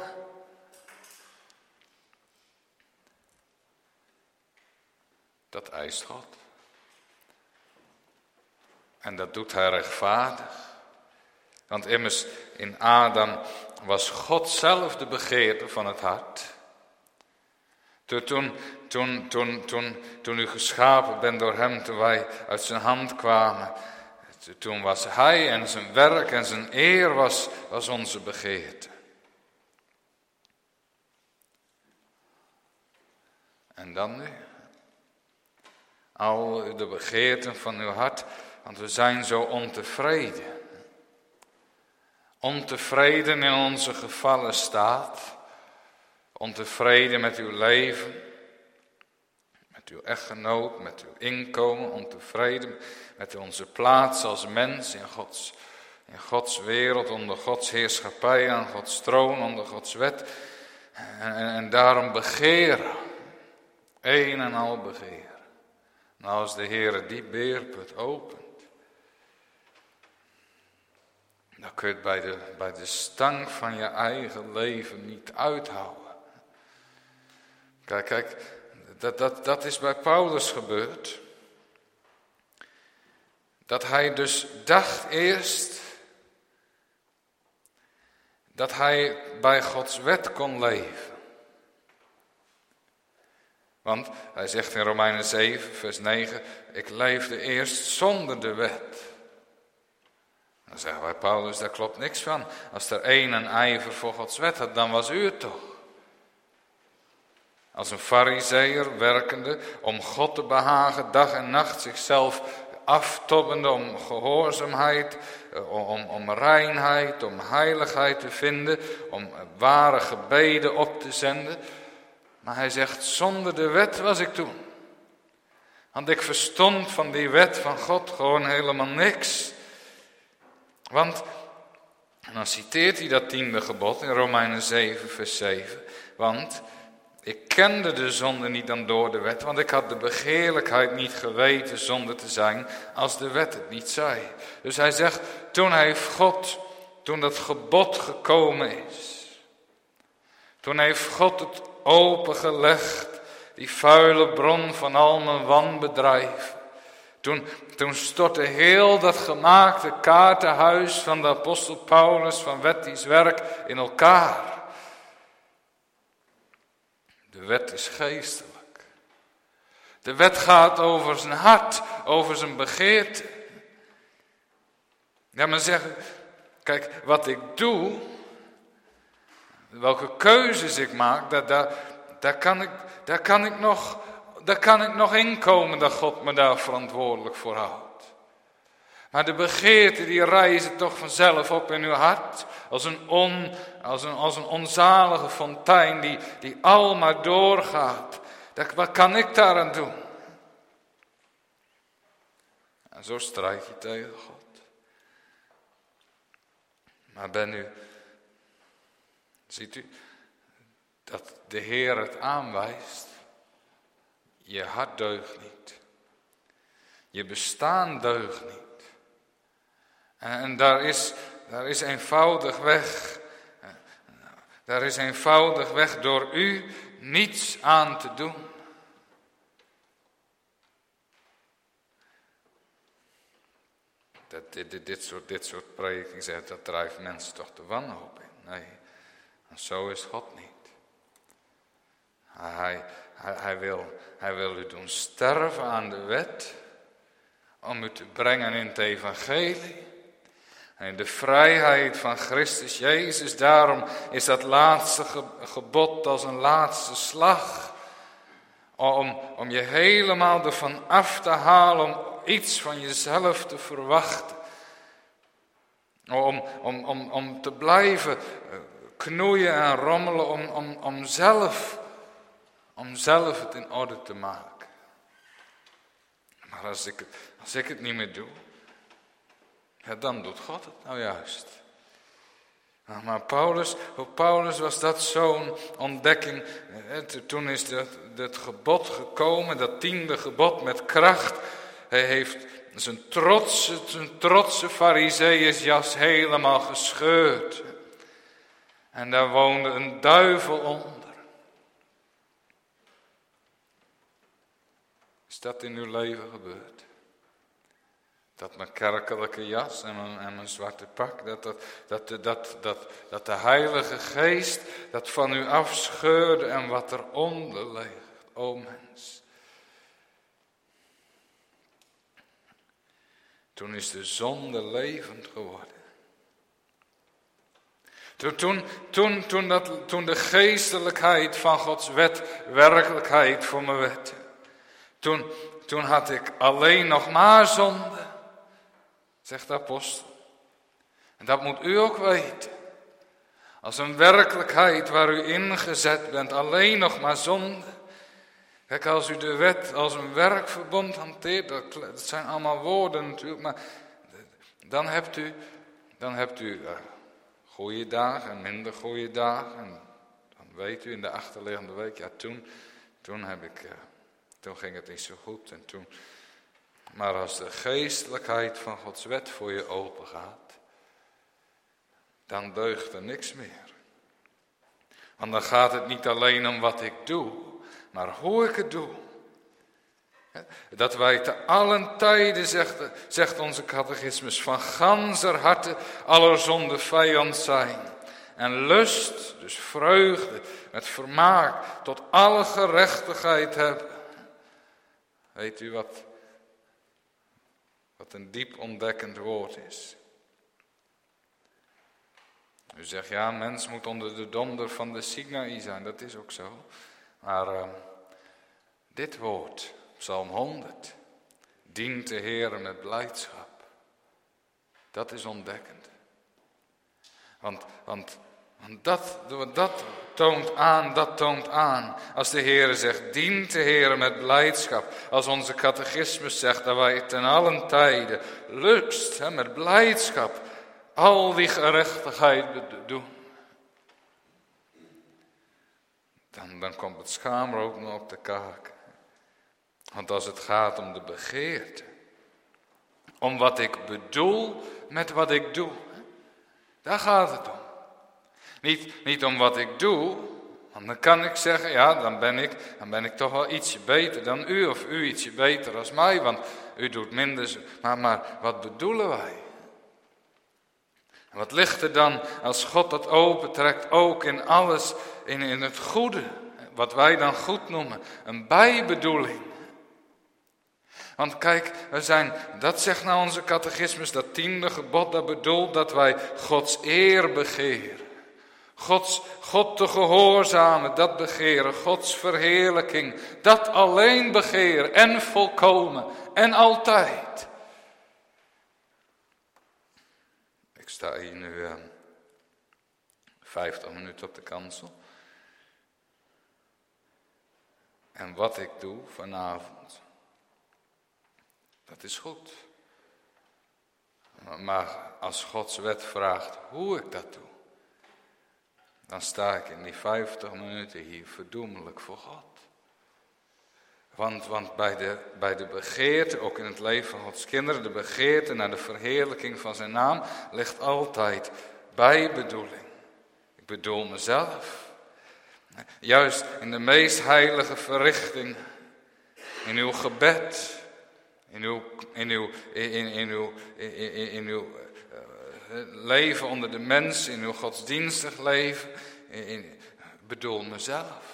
Dat eist God. En dat doet hij rechtvaardig. Want immers in Adam was God zelf de begeerte van het hart. Toen, toen, toen, toen, toen, toen u geschapen bent door hem, toen wij uit zijn hand kwamen. Toen was hij en zijn werk en zijn eer was, was onze begeerte. En dan nu? Al de begeerten van uw hart, want we zijn zo ontevreden. Ontevreden in onze gevallen staat. Ontevreden met uw leven. Met uw echtgenoot, met uw inkomen. Ontevreden met onze plaats als mens in Gods, in Gods wereld, onder Gods heerschappij, aan Gods troon, onder Gods wet. En, en, en daarom begeren. Een en al begeren. En als de Heere die beerput opent, dan kun je het bij de, bij de stank van je eigen leven niet uithouden. Kijk, kijk, dat, dat, dat is bij Paulus gebeurd. dat hij dus dacht eerst dat hij bij Gods wet kon leven. Want hij zegt in Romeinen zeven, vers negen, ik leefde eerst zonder de wet. Dan zeggen wij, Paulus, daar klopt niks van. Als er één een ijver voor Gods wet had, dan was u het toch. Als een farizeeër werkende om God te behagen, dag en nacht zichzelf aftobbende om gehoorzaamheid, om, om reinheid, om heiligheid te vinden, om ware gebeden op te zenden. Maar hij zegt, zonder de wet was ik toen. Want ik verstond van die wet van God gewoon helemaal niks. Want, en dan citeert hij dat tiende gebod in Romeinen zeven, vers zeven. Want ik kende de zonde niet dan door de wet, want ik had de begeerlijkheid niet geweten zonde te zijn, als de wet het niet zei. Dus hij zegt, toen heeft God, toen dat gebod gekomen is, toen heeft God het opengelegd, die vuile bron van al mijn wanbedrijf. Toen, toen stortte heel dat gemaakte kaartenhuis van de apostel Paulus van wettisch werk in elkaar. De wet is geestelijk. De wet gaat over zijn hart, over zijn begeerte. Ja, maar zeggen, kijk, wat ik doe, welke keuzes ik maak, daar, daar, daar, kan, ik, daar, kan, ik nog, daar kan ik nog inkomen dat God me daar verantwoordelijk voor houdt. Maar de begeerten die rijzen toch vanzelf op in uw hart. Als een, on, als een, als een onzalige fontein die, die al maar doorgaat. Dat, wat kan ik daaraan doen? En zo strijd je tegen God. Maar ben u, ziet u, dat de Heer het aanwijst. Je hart deugt niet. Je bestaan deugt niet. En daar is, daar is eenvoudig weg, daar is eenvoudig weg door u niets aan te doen. Dat, dit, dit, soort, dit soort predikingen, dat drijft mensen toch de wanhoop in. Nee, zo is God niet. Hij, hij, hij, wil, hij wil u doen sterven aan de wet, om u te brengen in het evangelie. En de vrijheid van Christus Jezus, daarom is dat laatste gebod als een laatste slag. Om, om je helemaal ervan af te halen, om iets van jezelf te verwachten. Om, om, om, om te blijven knoeien en rommelen, om, om, om, zelf, om zelf het in orde te maken. Maar als ik, als ik het niet meer doe, ja, dan doet God het nou juist. Maar Paulus, voor Paulus was dat zo'n ontdekking. Toen is dat, dat gebod gekomen, dat tiende gebod met kracht. Hij heeft zijn trotse, zijn trotse farizeeësjas helemaal gescheurd. En daar woonde een duivel onder. Is dat in uw leven gebeurd? Dat mijn kerkelijke jas en mijn, en mijn zwarte pak, dat, dat, dat, dat, dat, dat de Heilige Geest dat van u afscheurde en wat eronder ligt. O mens. Toen is de zonde levend geworden. Toen, toen, toen, toen, dat, toen de geestelijkheid van Gods wet werkelijkheid voor me werd. Toen, toen had ik alleen nog maar zonde. Zegt de apostel. En dat moet u ook weten. Als een werkelijkheid waar u ingezet bent, alleen nog maar zonde. Kijk, als u de wet als een werkverbond hanteert, dat, dat zijn allemaal woorden natuurlijk, maar dan hebt u, dan hebt u uh, goede dagen en minder goede dagen. En dan weet u in de achterliggende week, ja toen, toen, heb ik, uh, toen ging het niet zo goed en toen... Maar als de geestelijkheid van Gods wet voor je open gaat, dan deugt er niks meer. Want dan gaat het niet alleen om wat ik doe, maar hoe ik het doe. Dat wij te allen tijden, zegt, zegt onze catechismus, van ganser harte aller zonde vijand zijn. En lust, dus vreugde, met vermaak, tot alle gerechtigheid hebben. Weet u wat, wat een diep ontdekkend woord is? U zegt, ja, mens moet onder de donder van de Sinaï zijn. Dat is ook zo. Maar uh, dit woord, Psalm honderd, dient de Heer met blijdschap. Dat is ontdekkend. Want, want, want dat, dat toont aan, dat toont aan. Als de Heer zegt, dient de Heer met blijdschap. Als onze catechismus zegt dat wij ten allen tijden lust, hè, met blijdschap, al die gerechtigheid doen. Dan, dan komt het schaam ook nog op de kaak. Want als het gaat om de begeerte, om wat ik bedoel met wat ik doe, daar gaat het om. Niet, niet om wat ik doe, want dan kan ik zeggen, ja, dan ben ik, dan ben ik toch wel ietsje beter dan u, of u ietsje beter als mij, want u doet minder. Maar, maar wat bedoelen wij? En wat ligt er dan als God dat opentrekt, ook in alles, in, in het goede, wat wij dan goed noemen, een bijbedoeling. Want kijk, we zijn, dat zegt nou onze catechismus, dat tiende gebod, dat bedoelt dat wij Gods eer begeren. Gods, God te gehoorzamen, dat begeren. Gods verheerlijking, dat alleen begeren en volkomen en altijd. Ik sta hier nu uh, vijftig minuten op de kansel. En wat ik doe vanavond, dat is goed. Maar als Gods wet vraagt hoe ik dat doe, dan sta ik in die vijftig minuten hier verdoemelijk voor God. Want, want bij, de, bij de begeerte, ook in het leven van Gods kinderen, de begeerte naar de verheerlijking van zijn naam, ligt altijd bijbedoeling. Ik bedoel mezelf. Juist in de meest heilige verrichting, in uw gebed, in uw, in uw, in, in, in uw, in, in, in uw uh, leven onder de mensen, in uw godsdienstig leven, in, in, bedoel mezelf.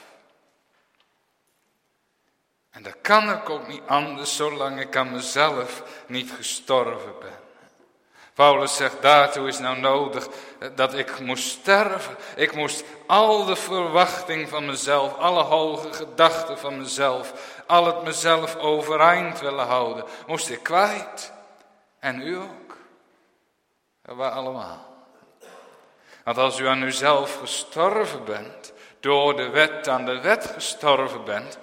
En dat kan ik ook niet anders, zolang ik aan mezelf niet gestorven ben. Paulus zegt, daartoe is nou nodig dat ik moest sterven. Ik moest al de verwachting van mezelf, alle hoge gedachten van mezelf, al het mezelf overeind willen houden, moest ik kwijt. En u ook. En wij allemaal. Want als u aan uzelf gestorven bent, door de wet aan de wet gestorven bent,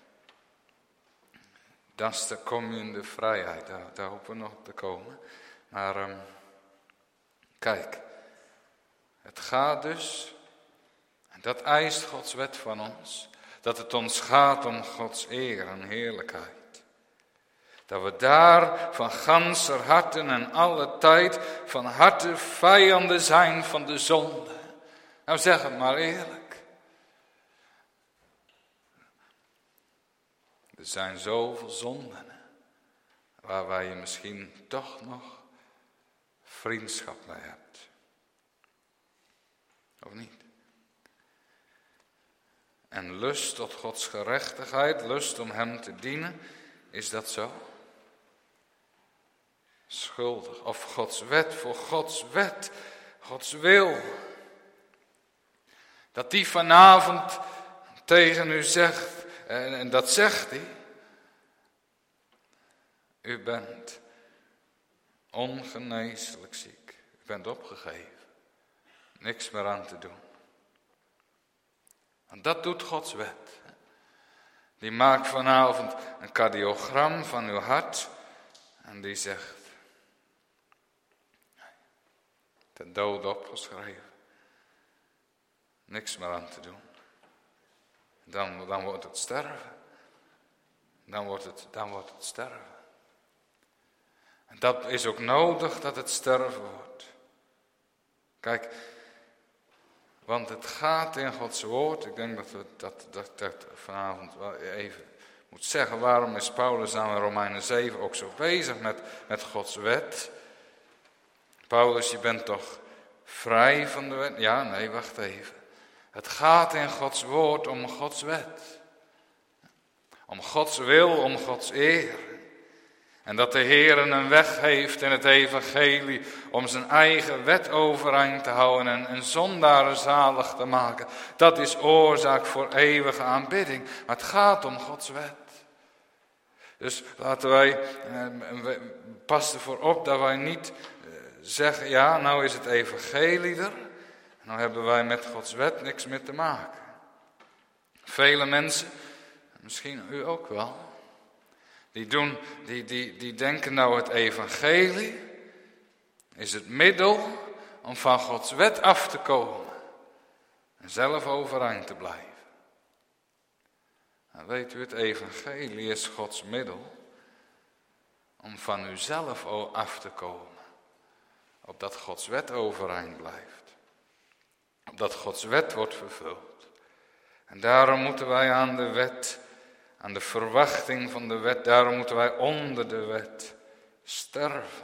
dan kom je in de vrijheid. Daar, daar hopen we nog te komen. Maar um, kijk, het gaat dus, en dat eist Gods wet van ons, dat het ons gaat om Gods eer en heerlijkheid. Dat we daar van ganser harten en alle tijd van harte vijanden zijn van de zonde. Nou zeg het maar eerlijk. Er zijn zoveel zonden waar wij je misschien toch nog vriendschap mee hebt. Of niet? En lust tot Gods gerechtigheid, lust om hem te dienen, is dat zo? Schuldig. Of Gods wet voor Gods wet, Gods wil. Dat die vanavond tegen u zegt, en, en dat zegt hij. U bent ongeneeslijk ziek. U bent opgegeven. Niks meer aan te doen. Want dat doet Gods wet. Die maakt vanavond een cardiogram van uw hart. En die zegt, ten dode opgeschreven. Niks meer aan te doen. Dan, dan wordt het sterven. Dan wordt het, dan wordt het sterven. En dat is ook nodig dat het sterven wordt. Kijk, want het gaat in Gods woord. Ik denk dat we dat, dat, dat vanavond wel even Ik moet zeggen, waarom is Paulus dan in Romeinen zeven ook zo bezig met, met Gods wet? Paulus, je bent toch vrij van de wet? Ja, nee, wacht even. Het gaat in Gods woord om Gods wet. Om Gods wil, om Gods eer. En dat de Heer een weg heeft in het evangelie om zijn eigen wet overeind te houden en, en zondaren zalig te maken. Dat is oorzaak voor eeuwige aanbidding. Maar het gaat om Gods wet. Dus laten wij, eh, pas ervoor op dat wij niet eh, zeggen, ja, nou is het evangelie er. Nou hebben wij met Gods wet niks meer te maken. Vele mensen, misschien u ook wel, die, doen, die, die, die denken nou het evangelie is het middel om van Gods wet af te komen. En zelf overeind te blijven. En weet u, het evangelie is Gods middel om van uzelf af te komen. Opdat Gods wet overeind blijft. Opdat Gods wet wordt vervuld. En daarom moeten wij aan de wet, aan de verwachting van de wet, daarom moeten wij onder de wet sterven.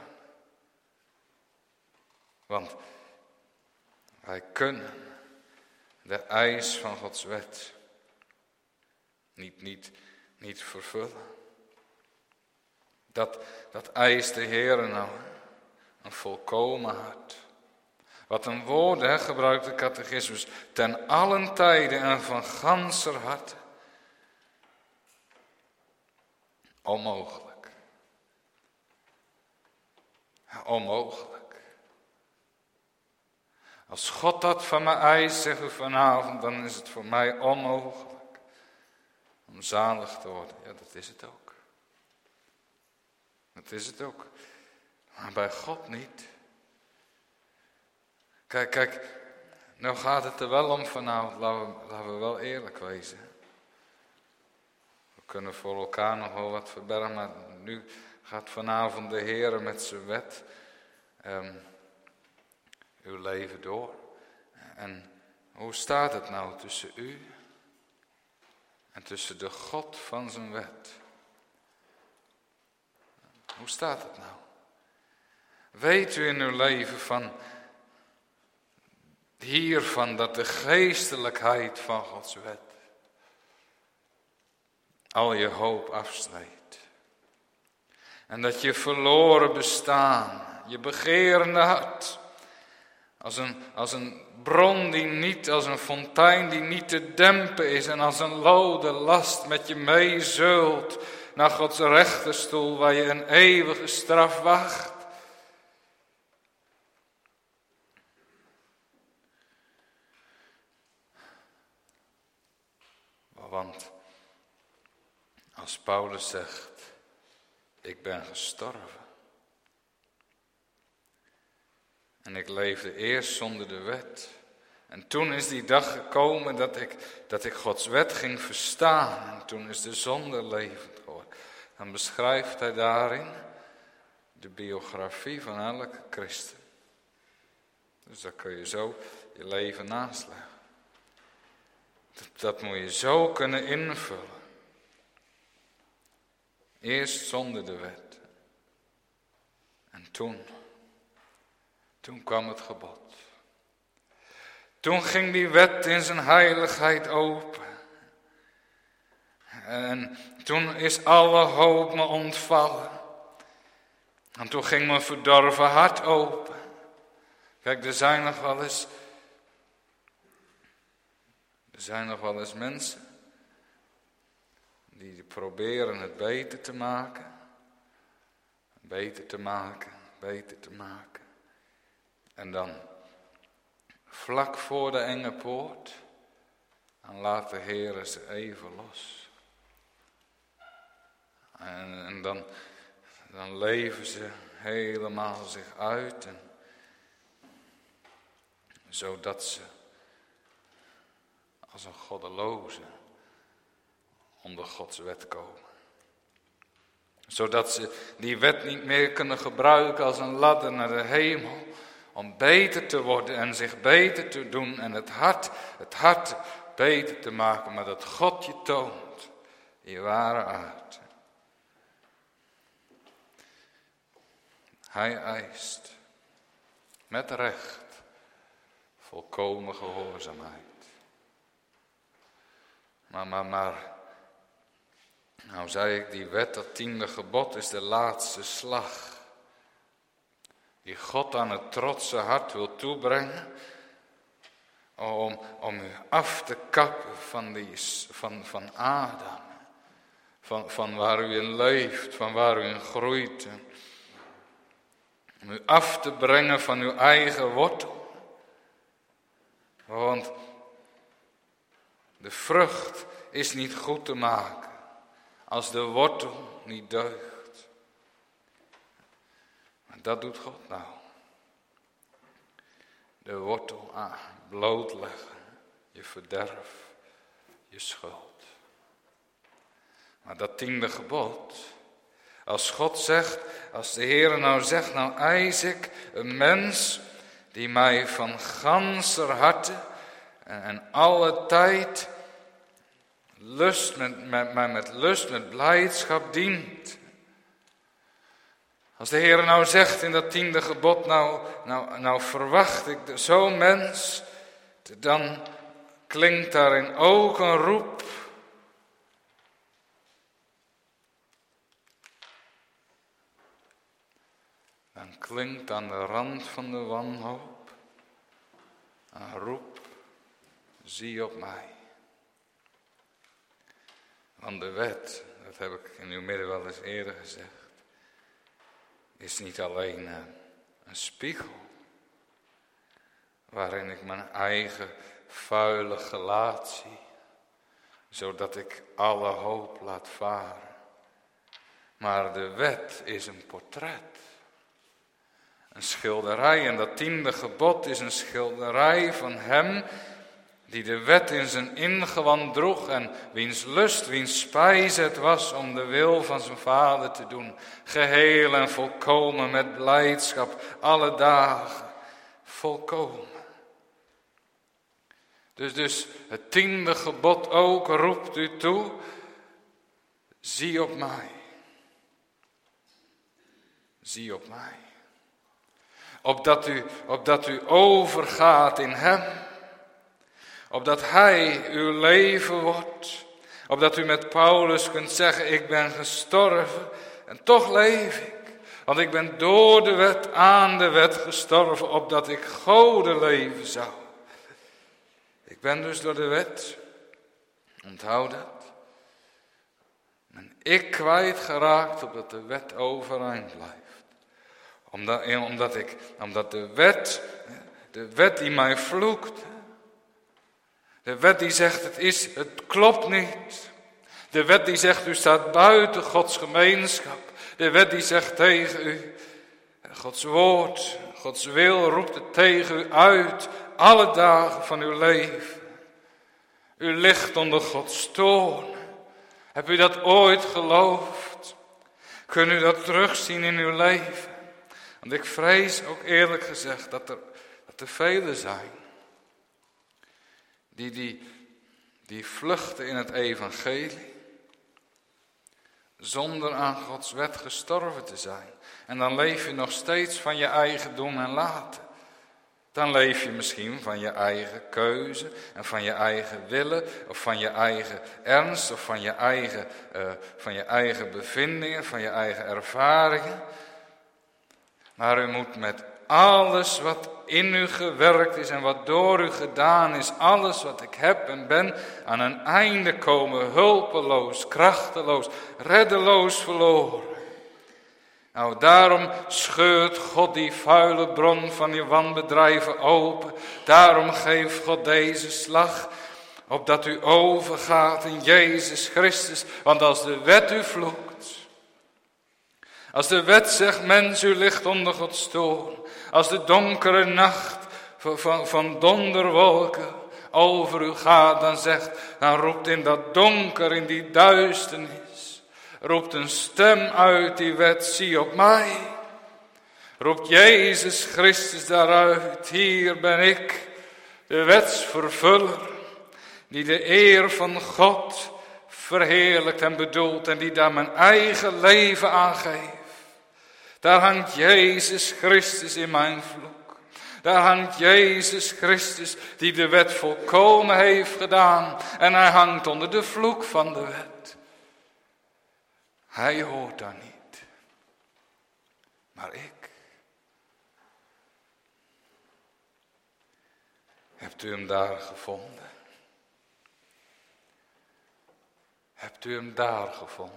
Want wij kunnen de eis van Gods wet niet, niet, niet vervullen. Dat, dat eist de Heer nou, een volkomen hart. Wat een woorden hè, gebruikt de catechismus, ten allen tijden en van ganser harte. Onmogelijk. Ja, onmogelijk. Als God dat van mij eist, zeggen we vanavond, dan is het voor mij onmogelijk om zalig te worden. Ja, dat is het ook. Dat is het ook. Maar bij God niet. Kijk, kijk, nou gaat het er wel om vanavond, laten we, laten we wel eerlijk wezen. We kunnen voor elkaar nog wel wat verbergen, maar nu gaat vanavond de Heer met zijn wet um, uw leven door. En hoe staat het nou tussen u en tussen de God van zijn wet? Hoe staat het nou? Weet u in uw leven van hiervan dat de geestelijkheid van Gods wet al je hoop afsnijdt. En dat je verloren bestaan, je begerende hart, als een, als een bron die niet, als een fontein die niet te dempen is en als een lode last met je meezeult naar Gods rechterstoel waar je een eeuwige straf wacht. Want als Paulus zegt, ik ben gestorven. En ik leefde eerst zonder de wet. En toen is die dag gekomen dat ik, dat ik Gods wet ging verstaan. En toen is de zonde levend geworden. Dan beschrijft hij daarin de biografie van elke christen. Dus daar kun je zo je leven naast leggen. Dat, dat moet je zo kunnen invullen. Eerst zonder de wet. En toen, toen kwam het gebod. Toen ging die wet in zijn heiligheid open. En toen is alle hoop me ontvallen. En toen ging mijn verdorven hart open. Kijk, er zijn nog wel eens... Er zijn nog wel eens mensen die proberen het beter te maken. Beter te maken, beter te maken. En dan vlak voor de enge poort, dan laat de Heer ze even los. En, en dan, dan leven ze helemaal zich uit. En, zodat ze als een goddeloze onder Gods wet komen. Zodat ze die wet niet meer kunnen gebruiken als een ladder naar de hemel. Om beter te worden en zich beter te doen. En het hart, het hart beter te maken. Maar dat God je toont je ware aard. Hij eist met recht volkomen gehoorzaamheid. Maar, maar, maar, nou zei ik, die wet, dat tiende gebod, is de laatste slag. Die God aan het trotse hart wil toebrengen. Om, om u af te kappen van, die, van, van Adam. Van, van waar u in leeft, van waar u in groeit. Om u af te brengen van uw eigen wortel. Want de vrucht is niet goed te maken als de wortel niet deugt. Maar dat doet God nou. De wortel aan, blootleggen, je verderf, je schuld. Maar dat tiende gebod, als God zegt, als de Heer nou zegt, nou eis ik een mens die mij van ganser harte en, en alle tijd lust met, met, met, met lust, met blijdschap dient. Als de Heer nou zegt in dat tiende gebod, nou, nou, nou verwacht ik zo'n mens, dan klinkt daarin ook een roep. Dan klinkt aan de rand van de wanhoop een roep, zie op mij. Want de wet, dat heb ik in uw midden wel eens eerder gezegd, is niet alleen een spiegel waarin ik mijn eigen vuile gelaat zie, zodat ik alle hoop laat varen. Maar de wet is een portret, een schilderij, en dat tiende gebod is een schilderij van hem die de wet in zijn ingewand droeg en wiens lust, wiens spijs het was om de wil van zijn vader te doen. Geheel en volkomen met blijdschap, alle dagen, volkomen. Dus, dus het tiende gebod ook roept u toe, zie op mij. Zie op mij. Opdat u, opdat u overgaat in hem. Opdat hij uw leven wordt. Opdat u met Paulus kunt zeggen, ik ben gestorven en toch leef ik. Want ik ben door de wet aan de wet gestorven, opdat ik Gode leven zou. Ik ben dus door de wet, onthoud dat, ben ik kwijtgeraakt, opdat de wet overeind blijft. Omdat, omdat, ik, omdat de wet, de wet die mij vloekt, de wet die zegt het is, het klopt niet. De wet die zegt u staat buiten Gods gemeenschap. De wet die zegt tegen u, Gods woord, Gods wil roept het tegen u uit, alle dagen van uw leven. U ligt onder Gods toorn. Heb u dat ooit geloofd? Kunt u dat terugzien in uw leven? Want ik vrees ook eerlijk gezegd dat er, dat er velen zijn. Die, die, die vluchten in het evangelie. Zonder aan Gods wet gestorven te zijn. En dan leef je nog steeds van je eigen doen en laten. Dan leef je misschien van je eigen keuze en van je eigen willen, of van je eigen ernst, of van je eigen, uh, van je eigen bevindingen, van je eigen ervaringen. Maar u moet met alles wat in u gewerkt is en wat door u gedaan is, alles wat ik heb en ben, aan een einde komen, hulpeloos, krachteloos, reddeloos verloren. Nou, daarom scheurt God die vuile bron van je wanbedrijven open. Daarom geeft God deze slag, opdat u overgaat in Jezus Christus. Want als de wet u vloekt, als de wet zegt, mens, u ligt onder Gods toorn. Als de donkere nacht van, van, van donderwolken over u gaat, dan zegt, dan roept in dat donker, in die duisternis, roept een stem uit die wet, zie op mij. Roept Jezus Christus daaruit, hier ben ik, de wetsvervuller, die de eer van God verheerlijkt en bedoeld en die daar mijn eigen leven aan geef. Daar hangt Jezus Christus in mijn vloek. Daar hangt Jezus Christus die de wet volkomen heeft gedaan. En hij hangt onder de vloek van de wet. Hij hoort daar niet. Maar ik. Hebt u hem daar gevonden? Hebt u hem daar gevonden?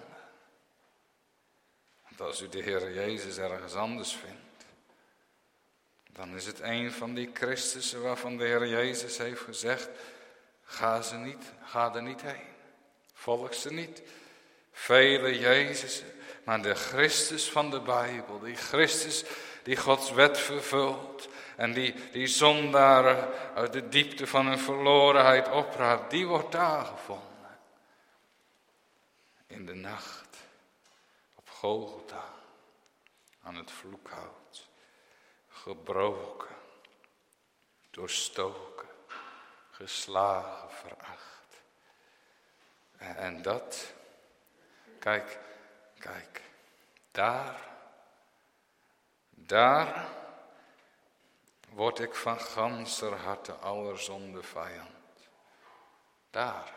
Want als u de Heer Jezus ergens anders vindt, dan is het een van die Christussen waarvan de Heer Jezus heeft gezegd, ga ze niet, ga er niet heen. Volg ze niet. Vele Jezusen, maar de Christus van de Bijbel, die Christus die Gods wet vervult en die, die zondaren uit de diepte van hun verlorenheid opraapt, die wordt daar gevonden. In de nacht, op Golgotha, aan het vloekhout, gebroken, doorstoken, geslagen, veracht. En dat, kijk, kijk, daar, daar word ik van ganser harte allerzonde vijand. Daar.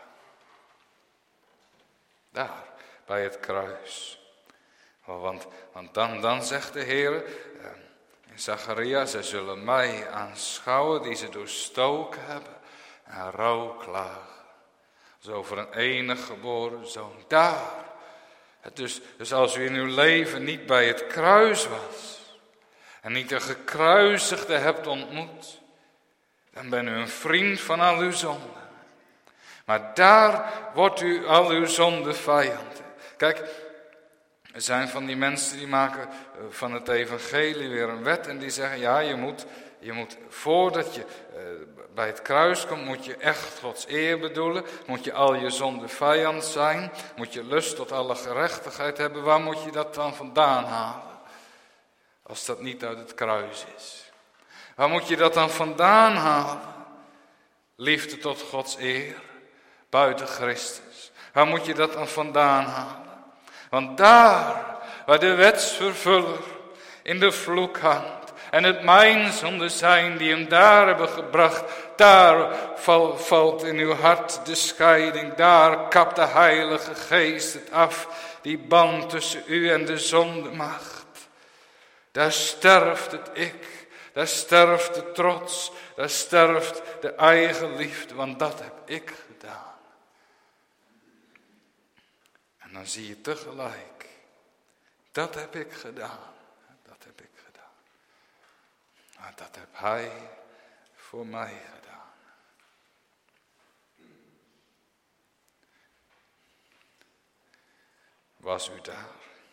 Daar, bij het kruis. Want, want dan, dan zegt de Heer in Zacharia, ze zullen mij aanschouwen die ze doorstoken hebben en rouw klagen. Als over een enig geboren zoon. Daar. Dus, dus als u in uw leven niet bij het kruis was en niet de gekruisigde hebt ontmoet, dan bent u een vriend van al uw zonden. Maar daar wordt u al uw zonde vijand. Kijk, er zijn van die mensen die maken van het evangelie weer een wet en die zeggen, ja, je moet, je moet voordat je uh, bij het kruis komt, moet je echt Gods eer bedoelen, moet je al je zonde vijand zijn, moet je lust tot alle gerechtigheid hebben. Waar moet je dat dan vandaan halen? Als dat niet uit het kruis is. Waar moet je dat dan vandaan halen? Liefde tot Gods eer. Buiten Christus. Waar moet je dat dan vandaan halen? Want daar, waar de wetsvervuller in de vloek hangt en het mijn zonde zijn die hem daar hebben gebracht, daar val, valt in uw hart de scheiding, daar kapt de Heilige Geest het af, die band tussen u en de zondemacht. Daar sterft het ik, daar sterft de trots, daar sterft de eigen liefde, want dat heb ik gedaan. En dan zie je tegelijk, dat heb ik gedaan, dat heb ik gedaan. Maar dat heb hij voor mij gedaan. Was u daar?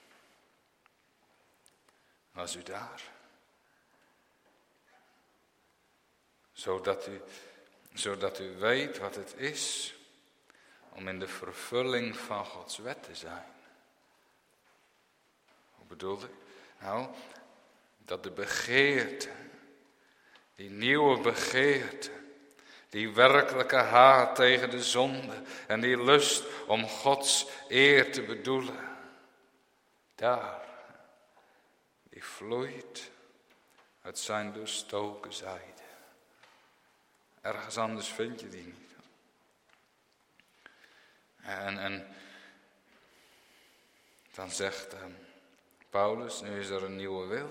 Was u daar? Zodat u, zodat u weet wat het is om in de vervulling van Gods wet te zijn. Hoe bedoelde ik? Nou, dat de begeerte, die nieuwe begeerte, die werkelijke haat tegen de zonde en die lust om Gods eer te bedoelen, daar, die vloeit uit zijn doorstoken zijde. Ergens anders vind je die niet. En, en dan zegt uh, Paulus, nu is er een nieuwe wil.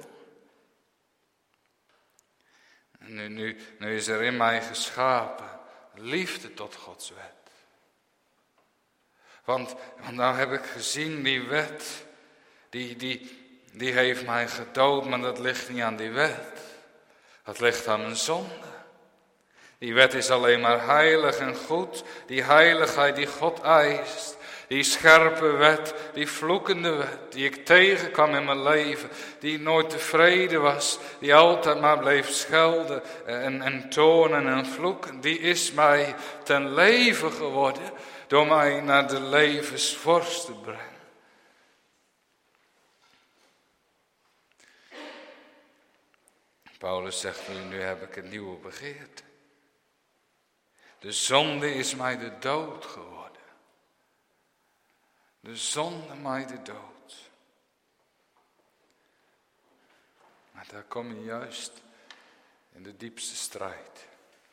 En nu, nu, nu is er in mij geschapen liefde tot Gods wet. Want, want nou heb ik gezien die wet, die, die, die heeft mij gedood, maar dat ligt niet aan die wet. Dat ligt aan mijn zonde. Die wet is alleen maar heilig en goed. Die heiligheid die God eist. Die scherpe wet, die vloekende wet, die ik tegenkwam in mijn leven. Die nooit tevreden was, die altijd maar bleef schelden en, en toornen en vloeken. Die is mij ten leven geworden door mij naar de levensvorst te brengen. Paulus zegt nu, nu heb ik een nieuwe begeerte. De zonde is mij de dood geworden. De zonde mij de dood. Maar daar kom je juist in de diepste strijd.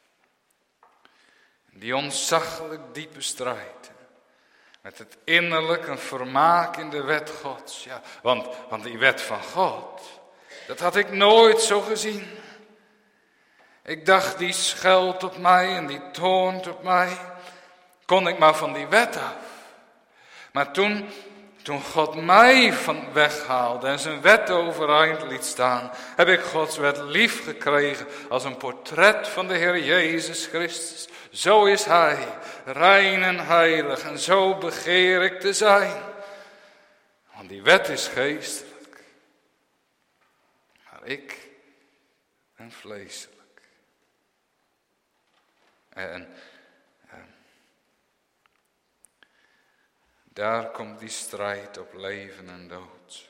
Die ontzaglijk diepe strijd. Met het innerlijk en vermaak in de wet Gods. Ja, want, want die wet van God, dat had ik nooit zo gezien. Ik dacht, die scheldt op mij en die toont op mij. Kon ik maar van die wet af. Maar toen, toen God mij van weghaalde en zijn wet overeind liet staan, heb ik Gods wet lief gekregen als een portret van de Heer Jezus Christus. Zo is Hij, rein en heilig, en zo begeer ik te zijn. Want die wet is geestelijk, maar ik ben vleeselijk. En eh, daar komt die strijd op leven en dood.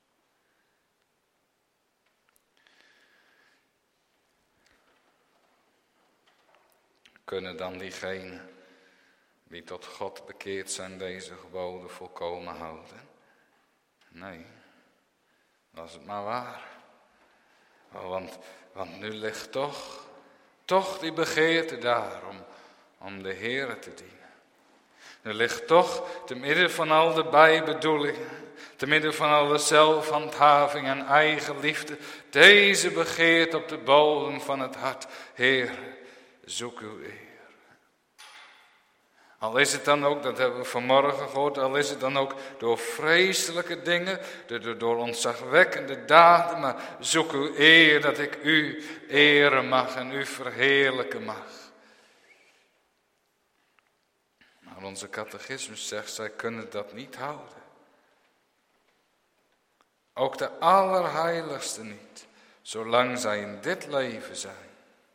Kunnen dan diegenen die tot God bekeerd zijn deze geboden volkomen houden? Nee, dat is het maar waar. Oh, want, want nu ligt toch, toch die begeerte daar om, om de Heere te dienen. Nu ligt toch te midden van al de bijbedoelingen, te midden van alle zelfhandhaving en eigen liefde, deze begeerte op de bodem van het hart. Heer, zoek uw eer. Al is het dan ook, dat hebben we vanmorgen gehoord, al is het dan ook door vreselijke dingen, door, door ontzagwekkende daden, maar zoek uw eer, dat ik u eren mag en u verheerlijken mag. Maar onze catechismus zegt, zij kunnen dat niet houden. Ook de allerheiligste niet, zolang zij in dit leven zijn.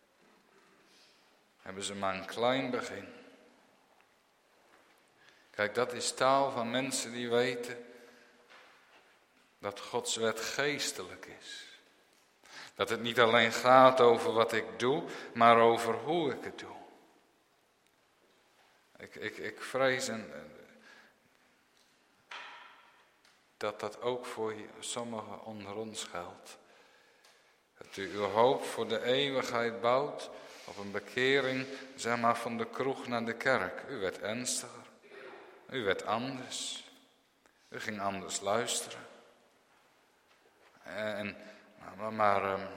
Hebben ze maar een klein begin. Kijk, dat is taal van mensen die weten dat Gods wet geestelijk is. Dat het niet alleen gaat over wat ik doe, maar over hoe ik het doe. Ik, ik, ik vrees en, dat dat ook voor sommigen onder ons geldt. Dat u uw hoop voor de eeuwigheid bouwt op een bekering, zeg maar, van de kroeg naar de kerk. U werd ernstiger. U werd anders. U ging anders luisteren. En, maar, maar um,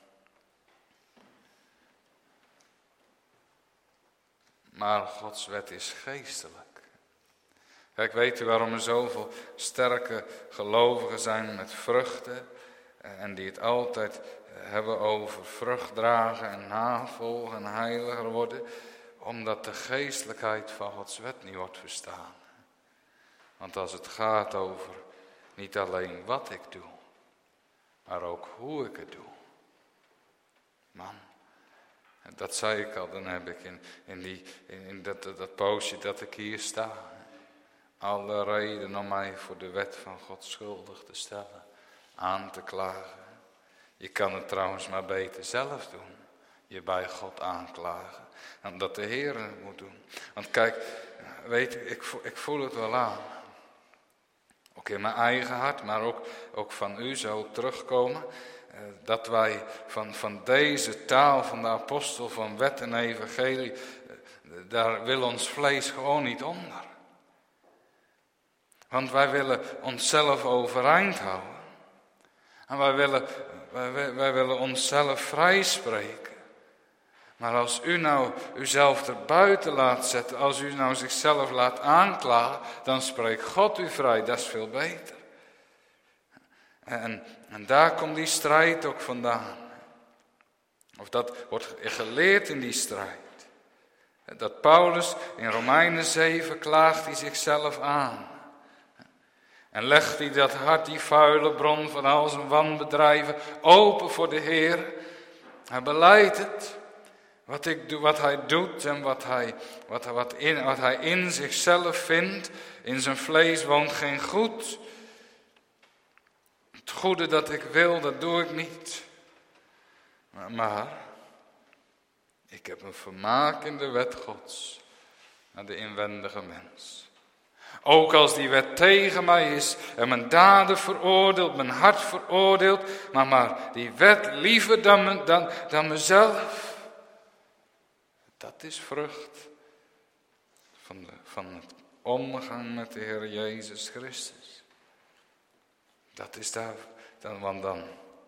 maar Gods wet is geestelijk. Kijk, weet u waarom er zoveel sterke gelovigen zijn met vruchten en die het altijd hebben over vrucht dragen en navolgen en heiliger worden? Omdat de geestelijkheid van Gods wet niet wordt verstaan. Want als het gaat over niet alleen wat ik doe, maar ook hoe ik het doe. Man, dat zei ik al, dan heb ik in, in, die, in, in dat, dat, dat poosje dat ik hier sta. Alle reden om mij voor de wet van God schuldig te stellen, aan te klagen. Je kan het trouwens maar beter zelf doen, je bij God aanklagen, dan dat de Heer het moet doen. Want kijk, weet u, ik, ik voel het wel aan. Ook in mijn eigen hart, maar ook, ook van u zo terugkomen. Eh, dat wij van, van deze taal van de apostel van wet en evangelie, eh, daar wil ons vlees gewoon niet onder. Want wij willen onszelf overeind houden. En wij willen, wij, wij willen onszelf vrijspreken. Maar als u nou uzelf er buiten laat zetten, als u nou zichzelf laat aanklagen, dan spreekt God u vrij, dat is veel beter. En, en daar komt die strijd ook vandaan. Of dat wordt geleerd in die strijd. Dat Paulus in Romeinen zeven klaagt hij zichzelf aan. En legt hij dat hart, die vuile bron van al zijn wanbedrijven, open voor de Heer. Hij belijdt het. Wat, ik doe, wat hij doet en wat hij, wat, wat, in, wat hij in zichzelf vindt. In zijn vlees woont geen goed. Het goede dat ik wil, dat doe ik niet. Maar, maar ik heb een vermaak in de wet Gods. Naar de inwendige mens. Ook als die wet tegen mij is en mijn daden veroordeelt, mijn hart veroordeelt, maar, maar die wet liever dan, me, dan, dan mezelf. Dat is vrucht van, de, van het omgaan met de Heer Jezus Christus. Dat is daar, dan, want dan,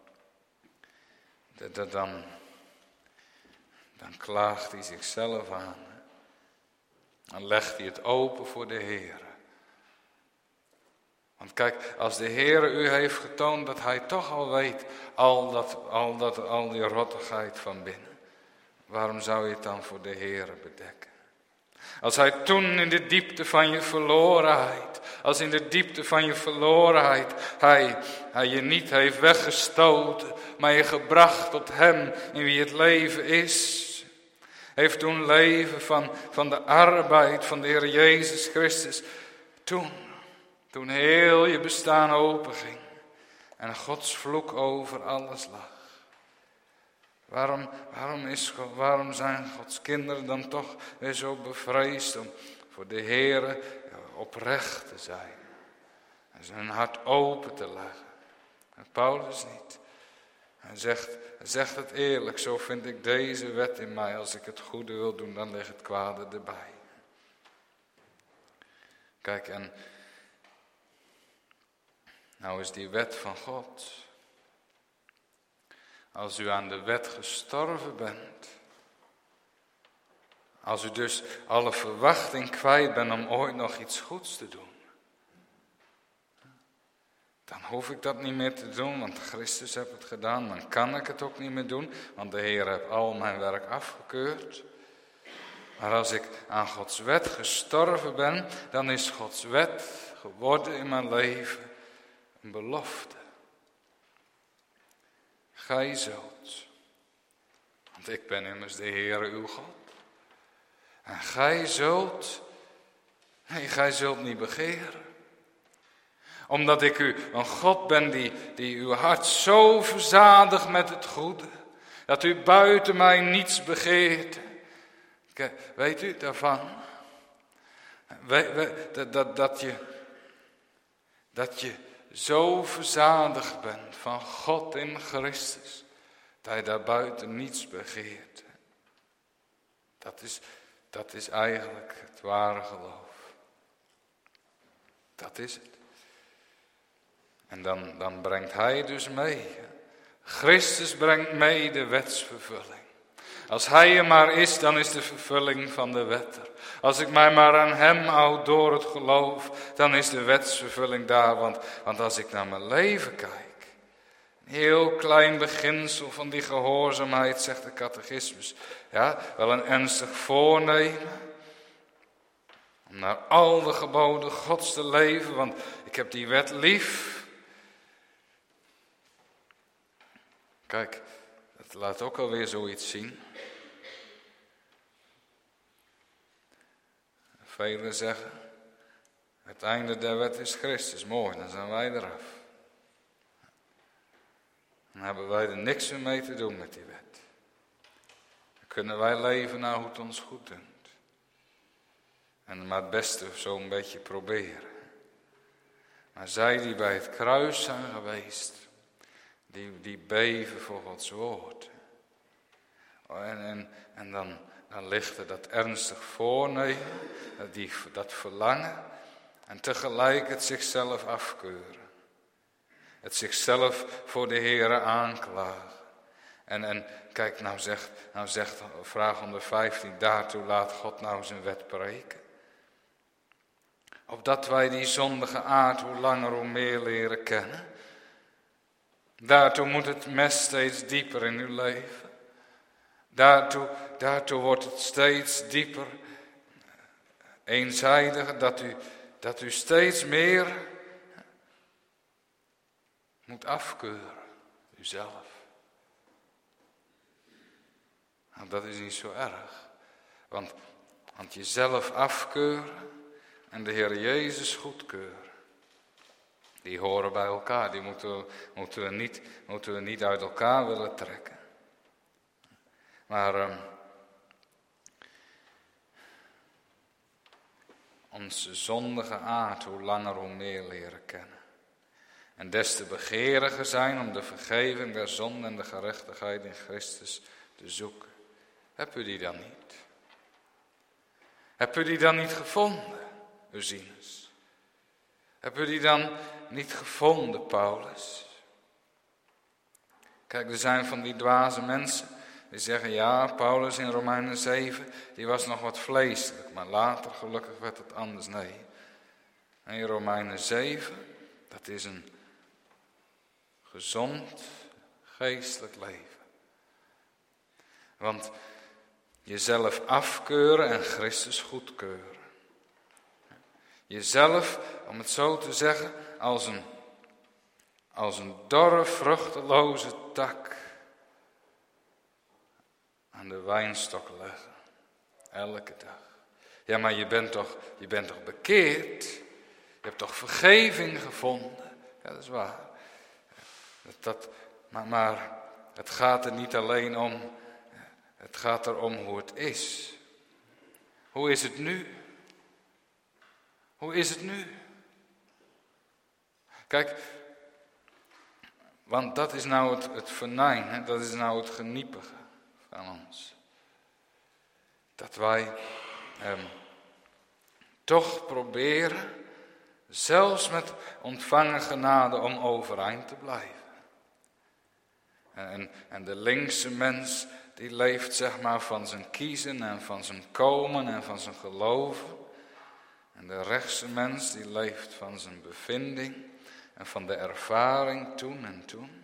dan, dan, dan klaagt hij zichzelf aan. Dan legt hij het open voor de Heer. Want kijk, als de Heer u heeft getoond dat hij toch al weet, al, dat, al, dat, al die rottigheid van binnen. Waarom zou je het dan voor de Heer bedekken? Als hij toen in de diepte van je verlorenheid, als in de diepte van je verlorenheid, hij, hij je niet heeft weggestoten, maar je gebracht tot hem in wie het leven is. Heeft toen leven van, van de arbeid van de Heer Jezus Christus. Toen, toen heel je bestaan openging en Gods vloek over alles lag. Waarom, waarom, is, waarom zijn Gods kinderen dan toch weer zo bevreesd om voor de Heere oprecht te zijn? En zijn hart open te leggen. En Paulus niet. Hij zegt, hij zegt het eerlijk, zo vind ik deze wet in mij. Als ik het goede wil doen, dan ligt het kwade erbij. Kijk, en nou is die wet van God. Als u aan de wet gestorven bent. Als u dus alle verwachting kwijt bent om ooit nog iets goeds te doen. Dan hoef ik dat niet meer te doen, want Christus heeft het gedaan. Dan kan ik het ook niet meer doen, want de Heer heeft al mijn werk afgekeurd. Maar als ik aan Gods wet gestorven ben, dan is Gods wet geworden in mijn leven een belofte. Gij zult, want ik ben immers de Heere uw God. En gij zult, nee, gij zult niet begeren. Omdat ik u een God ben die, die uw hart zo verzadigt met het goede, dat u buiten mij niets begeert. Weet u daarvan? We, we, dat, dat, dat, je, dat je zo verzadigd bent van God in Christus, dat je daarbuiten niets begeert. Dat is, dat is eigenlijk het ware geloof. Dat is het. En dan, dan brengt hij dus mee. Christus brengt mee de wetsvervulling. Als hij er maar is, dan is de vervulling van de wet er. Als ik mij maar aan hem houd door het geloof, dan is de wetsvervulling daar. Want, want als ik naar mijn leven kijk, een heel klein beginsel van die gehoorzaamheid, zegt de catechismus. Ja, wel een ernstig voornemen. Om naar al de geboden Gods te leven, want ik heb die wet lief. Kijk, dat laat ook alweer zoiets zien. Velen zeggen, het einde der wet is Christus. Mooi, dan zijn wij eraf. Dan hebben wij er niks meer mee te doen met die wet. Dan kunnen wij leven naar hoe het ons goed doet. En maar het beste zo'n beetje proberen. Maar zij die bij het kruis zijn geweest, die, die beven voor Gods woord. En, en, en dan, dan ligt er dat ernstig voornemen, die, dat verlangen. En tegelijk het zichzelf afkeuren. Het zichzelf voor de Heere aanklagen. En, en kijk, nou zegt, nou zegt vraag honderdvijftien, daartoe laat God nou zijn wet preken. Opdat wij die zondige aard hoe langer hoe meer leren kennen. Daartoe moet het mes steeds dieper in uw leven. Daartoe, daartoe wordt het steeds dieper, eenzijdiger, dat u, dat u steeds meer moet afkeuren, uzelf. Nou, dat is niet zo erg, want, want jezelf afkeuren en de Heer Jezus goedkeuren, die horen bij elkaar, die moeten we, moeten we, niet, moeten we niet uit elkaar willen trekken. Maar um, onze zondige aard hoe langer hoe meer leren kennen. En des te begeeriger zijn om de vergeving der zonde en de gerechtigheid in Christus te zoeken. Heb u die dan niet? Heb u die dan niet gevonden, Ursinus? Heb u die dan niet gevonden, Paulus? Kijk, er zijn van die dwaze mensen die zeggen, ja, Paulus in Romeinen zeven, die was nog wat vleeselijk, maar later gelukkig werd het anders. Nee, in Romeinen zeven, dat is een gezond geestelijk leven. Want jezelf afkeuren en Christus goedkeuren. Jezelf, om het zo te zeggen, als een, als een dorre, vruchteloze tak aan de wijnstok leggen. Elke dag. Ja, maar je bent toch, je bent toch bekeerd? Je hebt toch vergeving gevonden? Ja, dat is waar. Dat, dat, maar, maar het gaat er niet alleen om. Het gaat erom hoe het is. Hoe is het nu? Hoe is het nu? Kijk, want dat is nou het, het venijn, hè? Dat is nou het geniepige van ons. Dat wij eh, toch proberen, zelfs met ontvangen genade, om overeind te blijven. En, en de linkse mens, die leeft zeg maar van zijn kiezen en van zijn komen en van zijn geloven. En de rechtse mens, die leeft van zijn bevinding en van de ervaring toen en toen.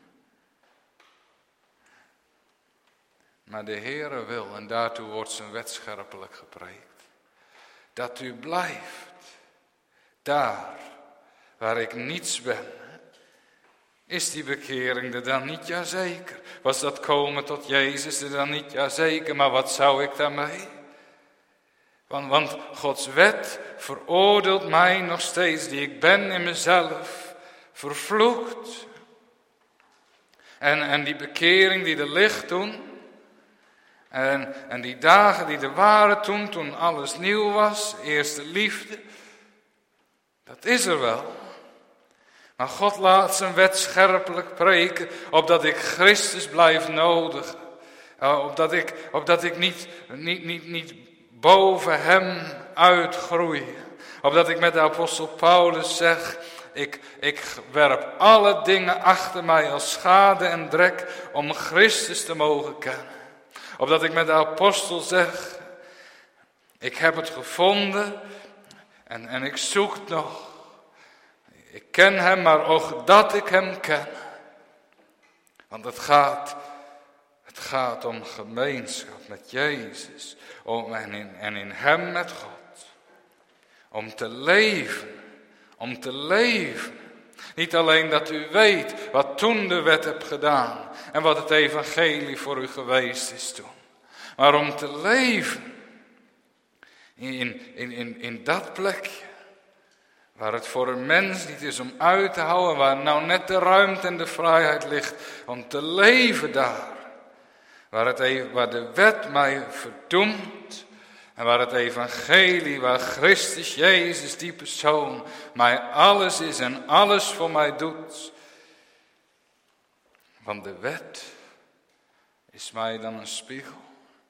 Maar de Heere wil, en daartoe wordt zijn wet scherpelijk gepreekt, dat u blijft daar waar ik niets ben. Is die bekering er dan niet? Jazeker. Was dat komen tot Jezus er dan niet? Jazeker. Maar wat zou ik daarmee? Want, want Gods wet veroordeelt mij nog steeds, die ik ben in mezelf, vervloekt. En, en die bekering die er ligt toen, en, en die dagen die er waren toen, toen alles nieuw was, eerste liefde, dat is er wel. Maar God laat zijn wet scherpelijk preken, opdat ik Christus blijf nodigen. Opdat ik, opdat ik niet, niet, niet, niet boven hem uitgroei. Opdat ik met de apostel Paulus zeg, ik, ik werp alle dingen achter mij als schade en drek om Christus te mogen kennen. Opdat ik met de apostel zeg, ik heb het gevonden en, en ik zoek het nog. Ik ken hem, maar ook dat ik hem ken. Want het gaat, het gaat om gemeenschap met Jezus. Om, en, in, en in hem met God. Om te leven. Om te leven. Niet alleen dat u weet wat toen de wet hebt gedaan. En wat het evangelie voor u geweest is toen. Maar om te leven. In, in, in, in dat plekje. Waar het voor een mens niet is om uit te houden, waar nou net de ruimte en de vrijheid ligt om te leven daar. Waar, het, waar de wet mij verdoemt en waar het evangelie, waar Christus Jezus, die persoon, mij alles is en alles voor mij doet. Want de wet is mij dan een spiegel,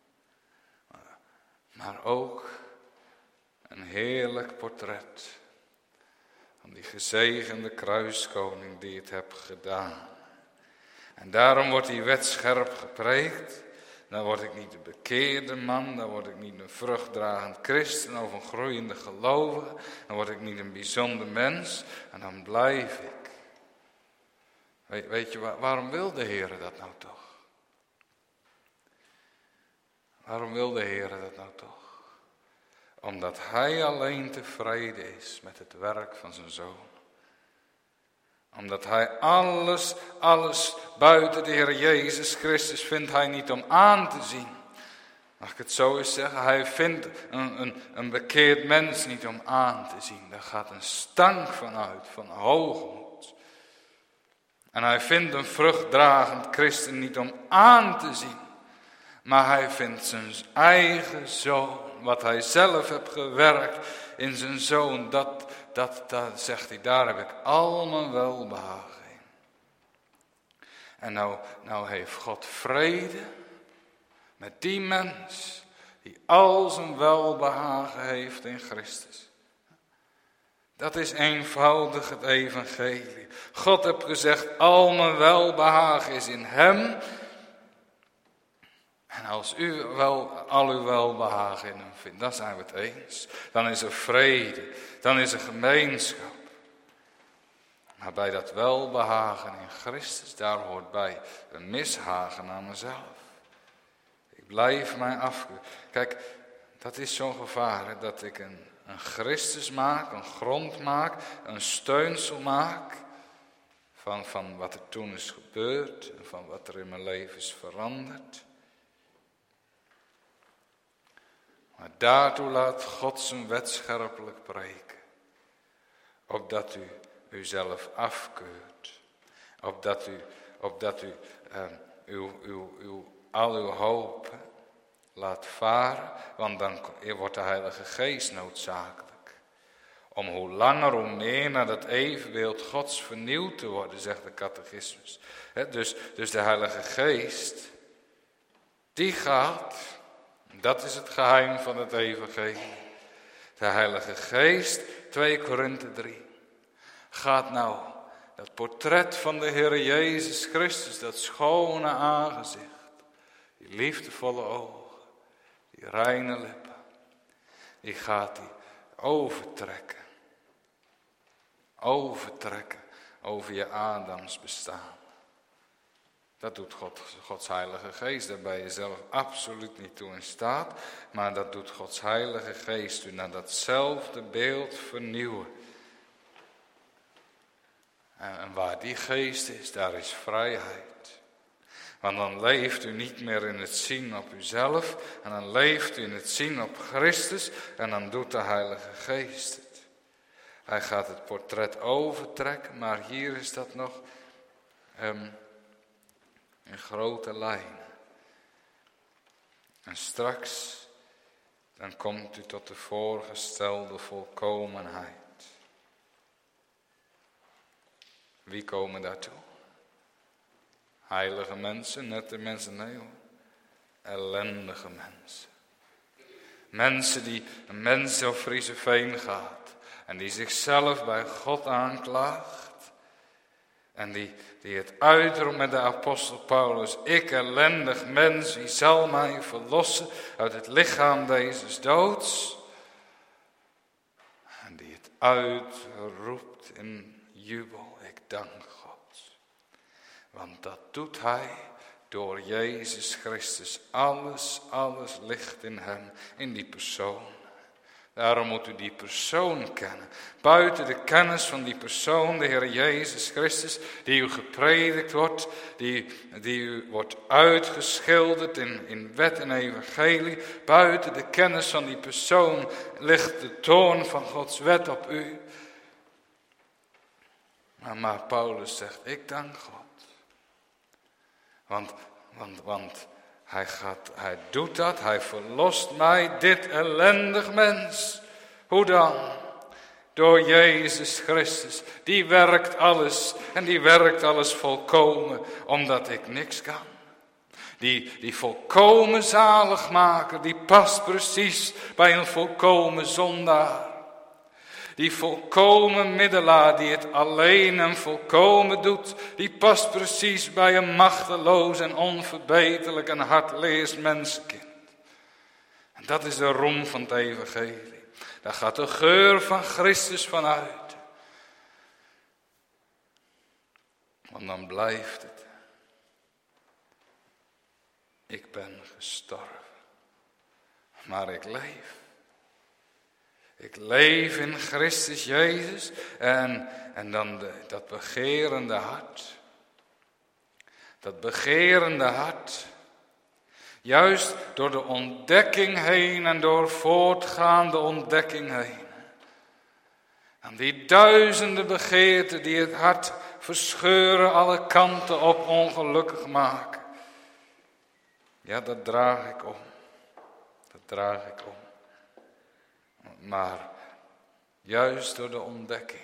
maar ook een heerlijk portret. Van die gezegende kruiskoning die het heeft gedaan. En daarom wordt die wet scherp gepreekt. Dan word ik niet een bekeerde man. Dan word ik niet een vruchtdragend christen of een groeiende gelovige. Dan word ik niet een bijzonder mens. En dan blijf ik. Weet, weet je, waarom wil de Heer dat nou toch? Waarom wil de Heer dat nou toch? Omdat hij alleen tevreden is met het werk van zijn zoon. Omdat hij alles, alles buiten de Heer Jezus Christus vindt hij niet om aan te zien. Mag ik het zo eens zeggen? Hij vindt een, een, een bekeerd mens niet om aan te zien. Daar gaat een stank van uit, van hoogmoed. En hij vindt een vruchtdragend christen niet om aan te zien. Maar hij vindt zijn eigen zoon wat hij zelf heeft gewerkt in zijn zoon, dat, dat, dat zegt hij, daar heb ik al mijn welbehagen in. En nou, nou heeft God vrede met die mens die al zijn welbehagen heeft in Christus. Dat is eenvoudig het evangelie. God heeft gezegd, al mijn welbehagen is in hem. En als u wel, al uw welbehagen in hem vindt, dan zijn we het eens. Dan is er vrede, dan is er gemeenschap. Maar bij dat welbehagen in Christus, daar hoort bij een mishagen aan mezelf. Ik blijf mij afkeuren. Kijk, dat is zo'n gevaar, hè, dat ik een, een Christus maak, een grond maak, een steunsel maak van, van wat er toen is gebeurd en van wat er in mijn leven is veranderd. Maar daartoe laat God zijn wet scherpelijk preken. Opdat u uzelf afkeurt. Opdat u, opdat u uh, uw, uw, uw, al uw hoop laat varen. Want dan wordt de Heilige Geest noodzakelijk. Om hoe langer hoe meer naar dat evenbeeld Gods vernieuwd te worden, zegt de catechismus. He, dus, dus de Heilige Geest, die gaat... Dat is het geheim van het evangelie. De Heilige Geest, twee Korinthe drie. Gaat nou dat portret van de Heer Jezus Christus, dat schone aangezicht, die liefdevolle ogen, die reine lippen, die gaat die overtrekken. Overtrekken over je Adams bestaan. Dat doet God, Gods Heilige Geest, daar ben je zelf absoluut niet toe in staat. Maar dat doet Gods Heilige Geest u naar datzelfde beeld vernieuwen. En, en waar die geest is, daar is vrijheid. Want dan leeft u niet meer in het zien op uzelf. En dan leeft u in het zien op Christus. En dan doet de Heilige Geest het. Hij gaat het portret overtrekken, maar hier is dat nog... Um, In grote lijnen. En straks, dan komt u tot de voorgestelde volkomenheid. Wie komen daartoe? Heilige mensen, nette mensen, nee hoor. Ellendige mensen. Mensen die, een mens op Frieseveen gaat. En die zichzelf bij God aanklaagt. En die, die het uitroept met de apostel Paulus. Ik ellendig mens, wie zal mij verlossen uit het lichaam dezes doods? En die het uitroept in jubel. Ik dank God. Want dat doet hij door Jezus Christus. Alles, alles ligt in hem, in die persoon. Daarom moet u die persoon kennen. Buiten de kennis van die persoon, de Heer Jezus Christus, die u gepredikt wordt, die, die u wordt uitgeschilderd in, in wet en evangelie. Buiten de kennis van die persoon ligt de toorn van Gods wet op u. Maar, maar Paulus zegt, ik dank God. Want, want, want... Hij, gaat, hij doet dat, hij verlost mij, dit ellendig mens. Hoe dan? Door Jezus Christus. Die werkt alles en die werkt alles volkomen, omdat ik niks kan. Die, die volkomen zaligmaker, die past precies bij een volkomen zondaar. Die volkomen middelaar die het alleen en volkomen doet, die past precies bij een machteloos en onverbeterlijk en hartleers mensenkind. En dat is de roem van het evangelie. Daar gaat de geur van Christus van uit. Want dan blijft het. Ik ben gestorven, maar ik leef. Ik leef in Christus Jezus en, en dan de, dat begerende hart. Dat begerende hart. Juist door de ontdekking heen en door voortgaande ontdekking heen. En die duizenden begeerten die het hart verscheuren, alle kanten op ongelukkig maken. Ja, dat draag ik om. Dat draag ik om. Maar juist door de ontdekking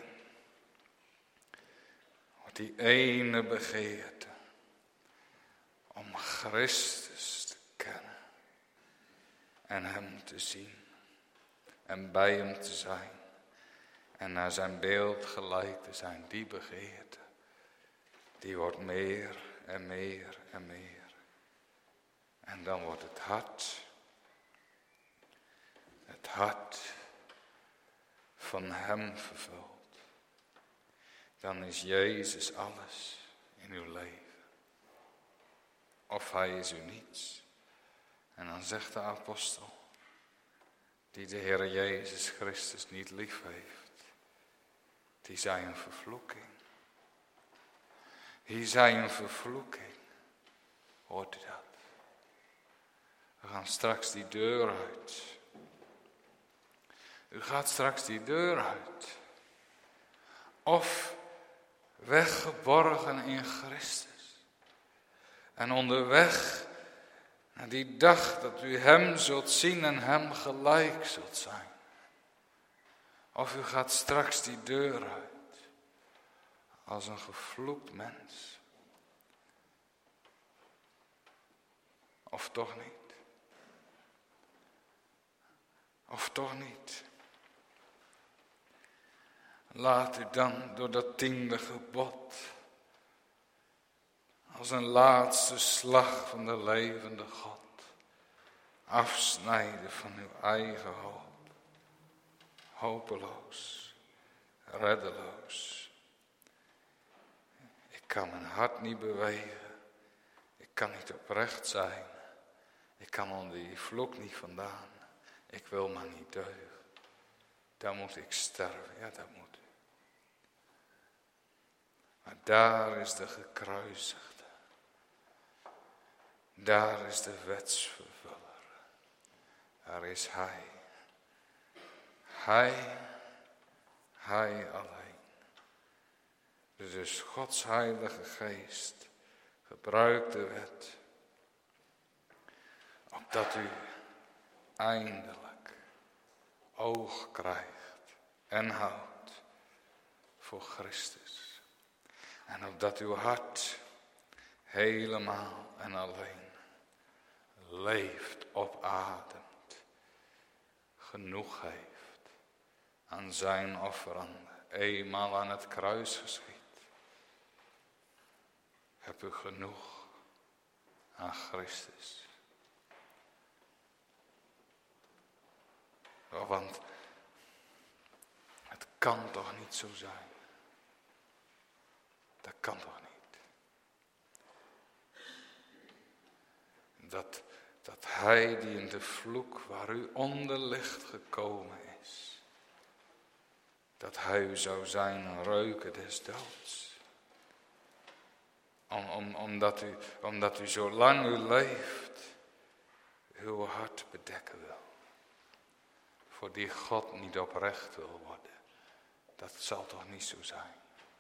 wordt die ene begeerte om Christus te kennen en hem te zien en bij hem te zijn en naar zijn beeld gelijk te zijn, die begeerte, die wordt meer en meer en meer. En dan wordt het hart, het hart van hem vervuld. Dan is Jezus alles in uw leven. Of hij is u niets. En dan zegt de apostel, die de Heer Jezus Christus niet lief heeft, die zij een vervloeking. Die zij een vervloeking. Hoort u dat? We gaan straks die deur uit. U gaat straks die deur uit. Of weggeborgen in Christus. En onderweg naar die dag dat u hem zult zien en hem gelijk zult zijn. Of u gaat straks die deur uit. Als een gevloekt mens. Of toch niet. Of toch niet. Laat u dan door dat tiende gebod als een laatste slag van de levende God afsnijden van uw eigen hoop. Hopeloos, reddeloos. Ik kan mijn hart niet bewegen. Ik kan niet oprecht zijn. Ik kan onder die vloek niet vandaan. Ik wil maar niet deugen. Dan moet ik sterven. Ja, dat moet. Maar daar is de gekruisigde. Daar is de wetsvervuller. Daar is hij. Hij, hij alleen. Dus Gods heilige geest gebruikt de wet. Opdat u eindelijk oog krijgt en houdt voor Christus. En opdat uw hart helemaal en alleen leeft, opademt, genoeg heeft aan zijn offerande, eenmaal aan het kruis geschied. Heb u genoeg aan Christus. Want het kan toch niet zo zijn. Dat kan toch niet. Dat, dat hij die in de vloek waar u onder ligt gekomen is. Dat hij u zou zijn reuken des doods. Om, om, omdat, u, omdat u zolang u leeft uw hart bedekken wil. Voor die God niet oprecht wil worden. Dat zal toch niet zo zijn.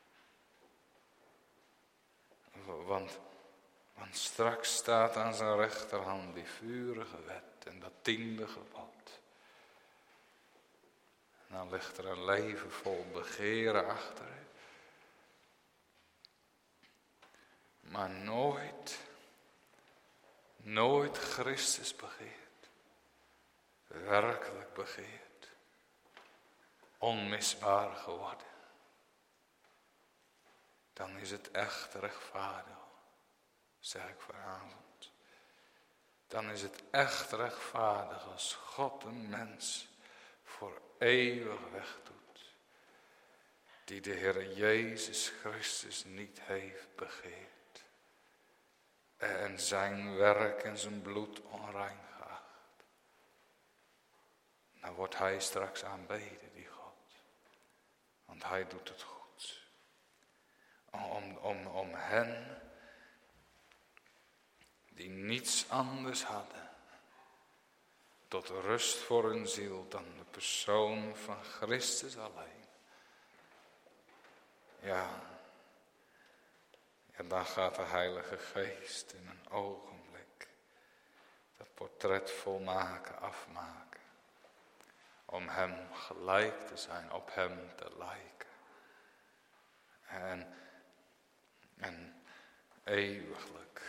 Want, want straks staat aan zijn rechterhand die vurige wet en dat tiende gebod. En dan ligt er een leven vol begeren achter. Maar nooit, nooit Christus begeert. Werkelijk begeerd. Onmisbaar geworden. Dan is het echt rechtvaardig. Zeg ik vanavond. Dan is het echt rechtvaardig als God een mens voor eeuwig wegdoet. Die de Heer Jezus Christus niet heeft begeerd. En zijn werk en zijn bloed onrein geacht. Dan wordt hij straks aanbeden, die God. Want hij doet het goed. Om, om, om hen die niets anders hadden. Tot rust voor hun ziel dan de persoon van Christus alleen. Ja. En dan gaat de Heilige Geest in een ogenblik dat portret volmaken, afmaken. om hem gelijk te zijn, op hem te lijken. En, en eeuwiglijk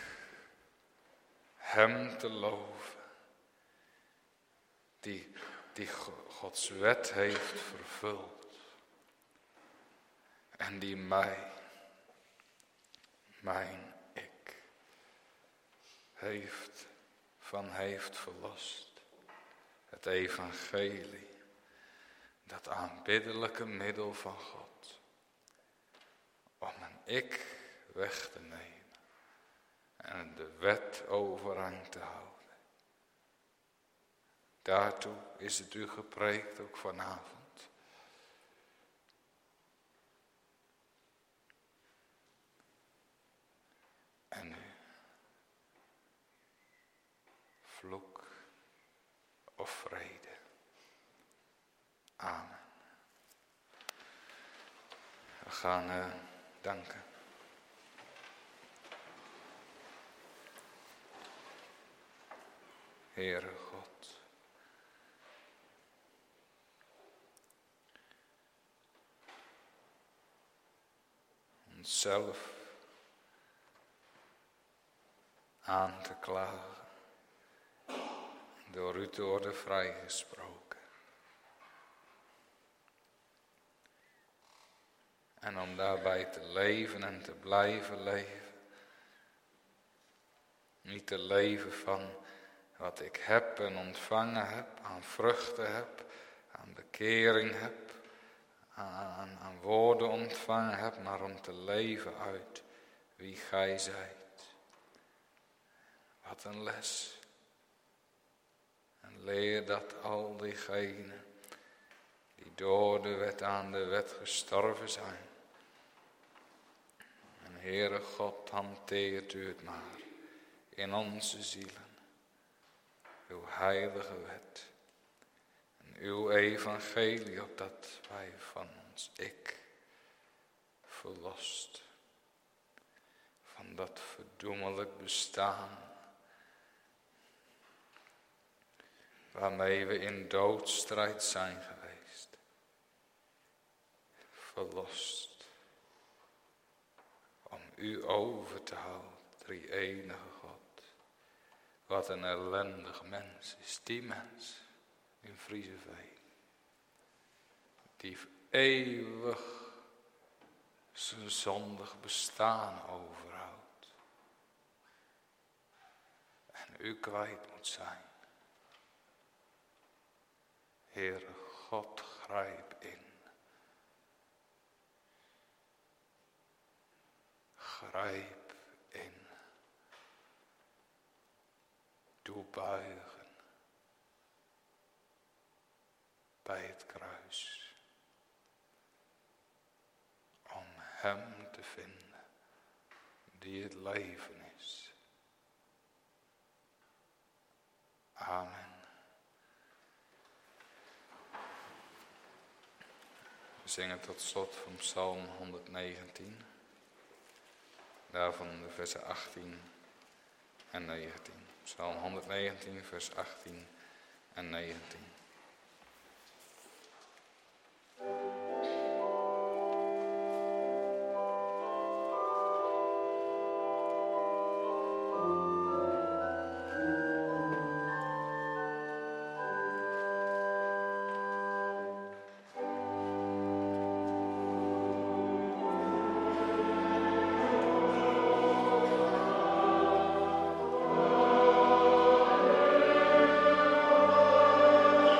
hem te loven, die, die Gods wet heeft vervuld. En die mij, mijn ik, heeft van heeft verlost. Het evangelie, dat aanbiddelijke middel van God, om een ik weg te nemen en de wet overeind te houden. Daartoe is het u gepreekt ook vanavond. En nu, vloek of vrede. Amen. We gaan uh, danken. Heere God. Onszelf aan te klagen, door u te worden vrijgesproken. En om daarbij te leven en te blijven leven. Niet te leven van wat ik heb en ontvangen heb, aan vruchten heb, aan bekering heb, aan, aan woorden ontvangen heb, maar om te leven uit wie gij zijt. Wat een les. En leer dat al diegenen die door de wet aan de wet gestorven zijn. En Heere God, hanteert u het maar in onze zielen. Uw heilige wet. En uw evangelie, opdat wij van ons ik verlost. Van dat verdoemelijk bestaan. Waarmee we in doodstrijd zijn geweest. Verlost. Om u over te houden, drie enige God. Wat een ellendig mens is die mens in Frieseveen. Die eeuwig zijn zondig bestaan overhoudt. En u kwijt moet zijn. Heere God, grijp in. Grijp in. Doe buigen. Bij het kruis. Om hem te vinden. Die het leven is. Amen. We zingen tot slot van Psalm honderdnegentien. Daarvan de versen achttien en negentien. Psalm honderdnegentien, vers achttien en negentien. Amen.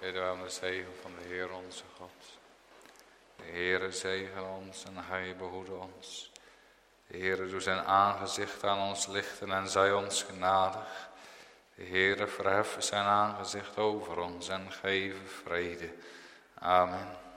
bidden wij om de zegen van de Heer onze God. De Heere zegen ons en Hij behoede ons. De Heere doet zijn aangezicht aan ons lichten en zij ons genadig. De Heere verheffen zijn aangezicht over ons en geven vrede. Amen.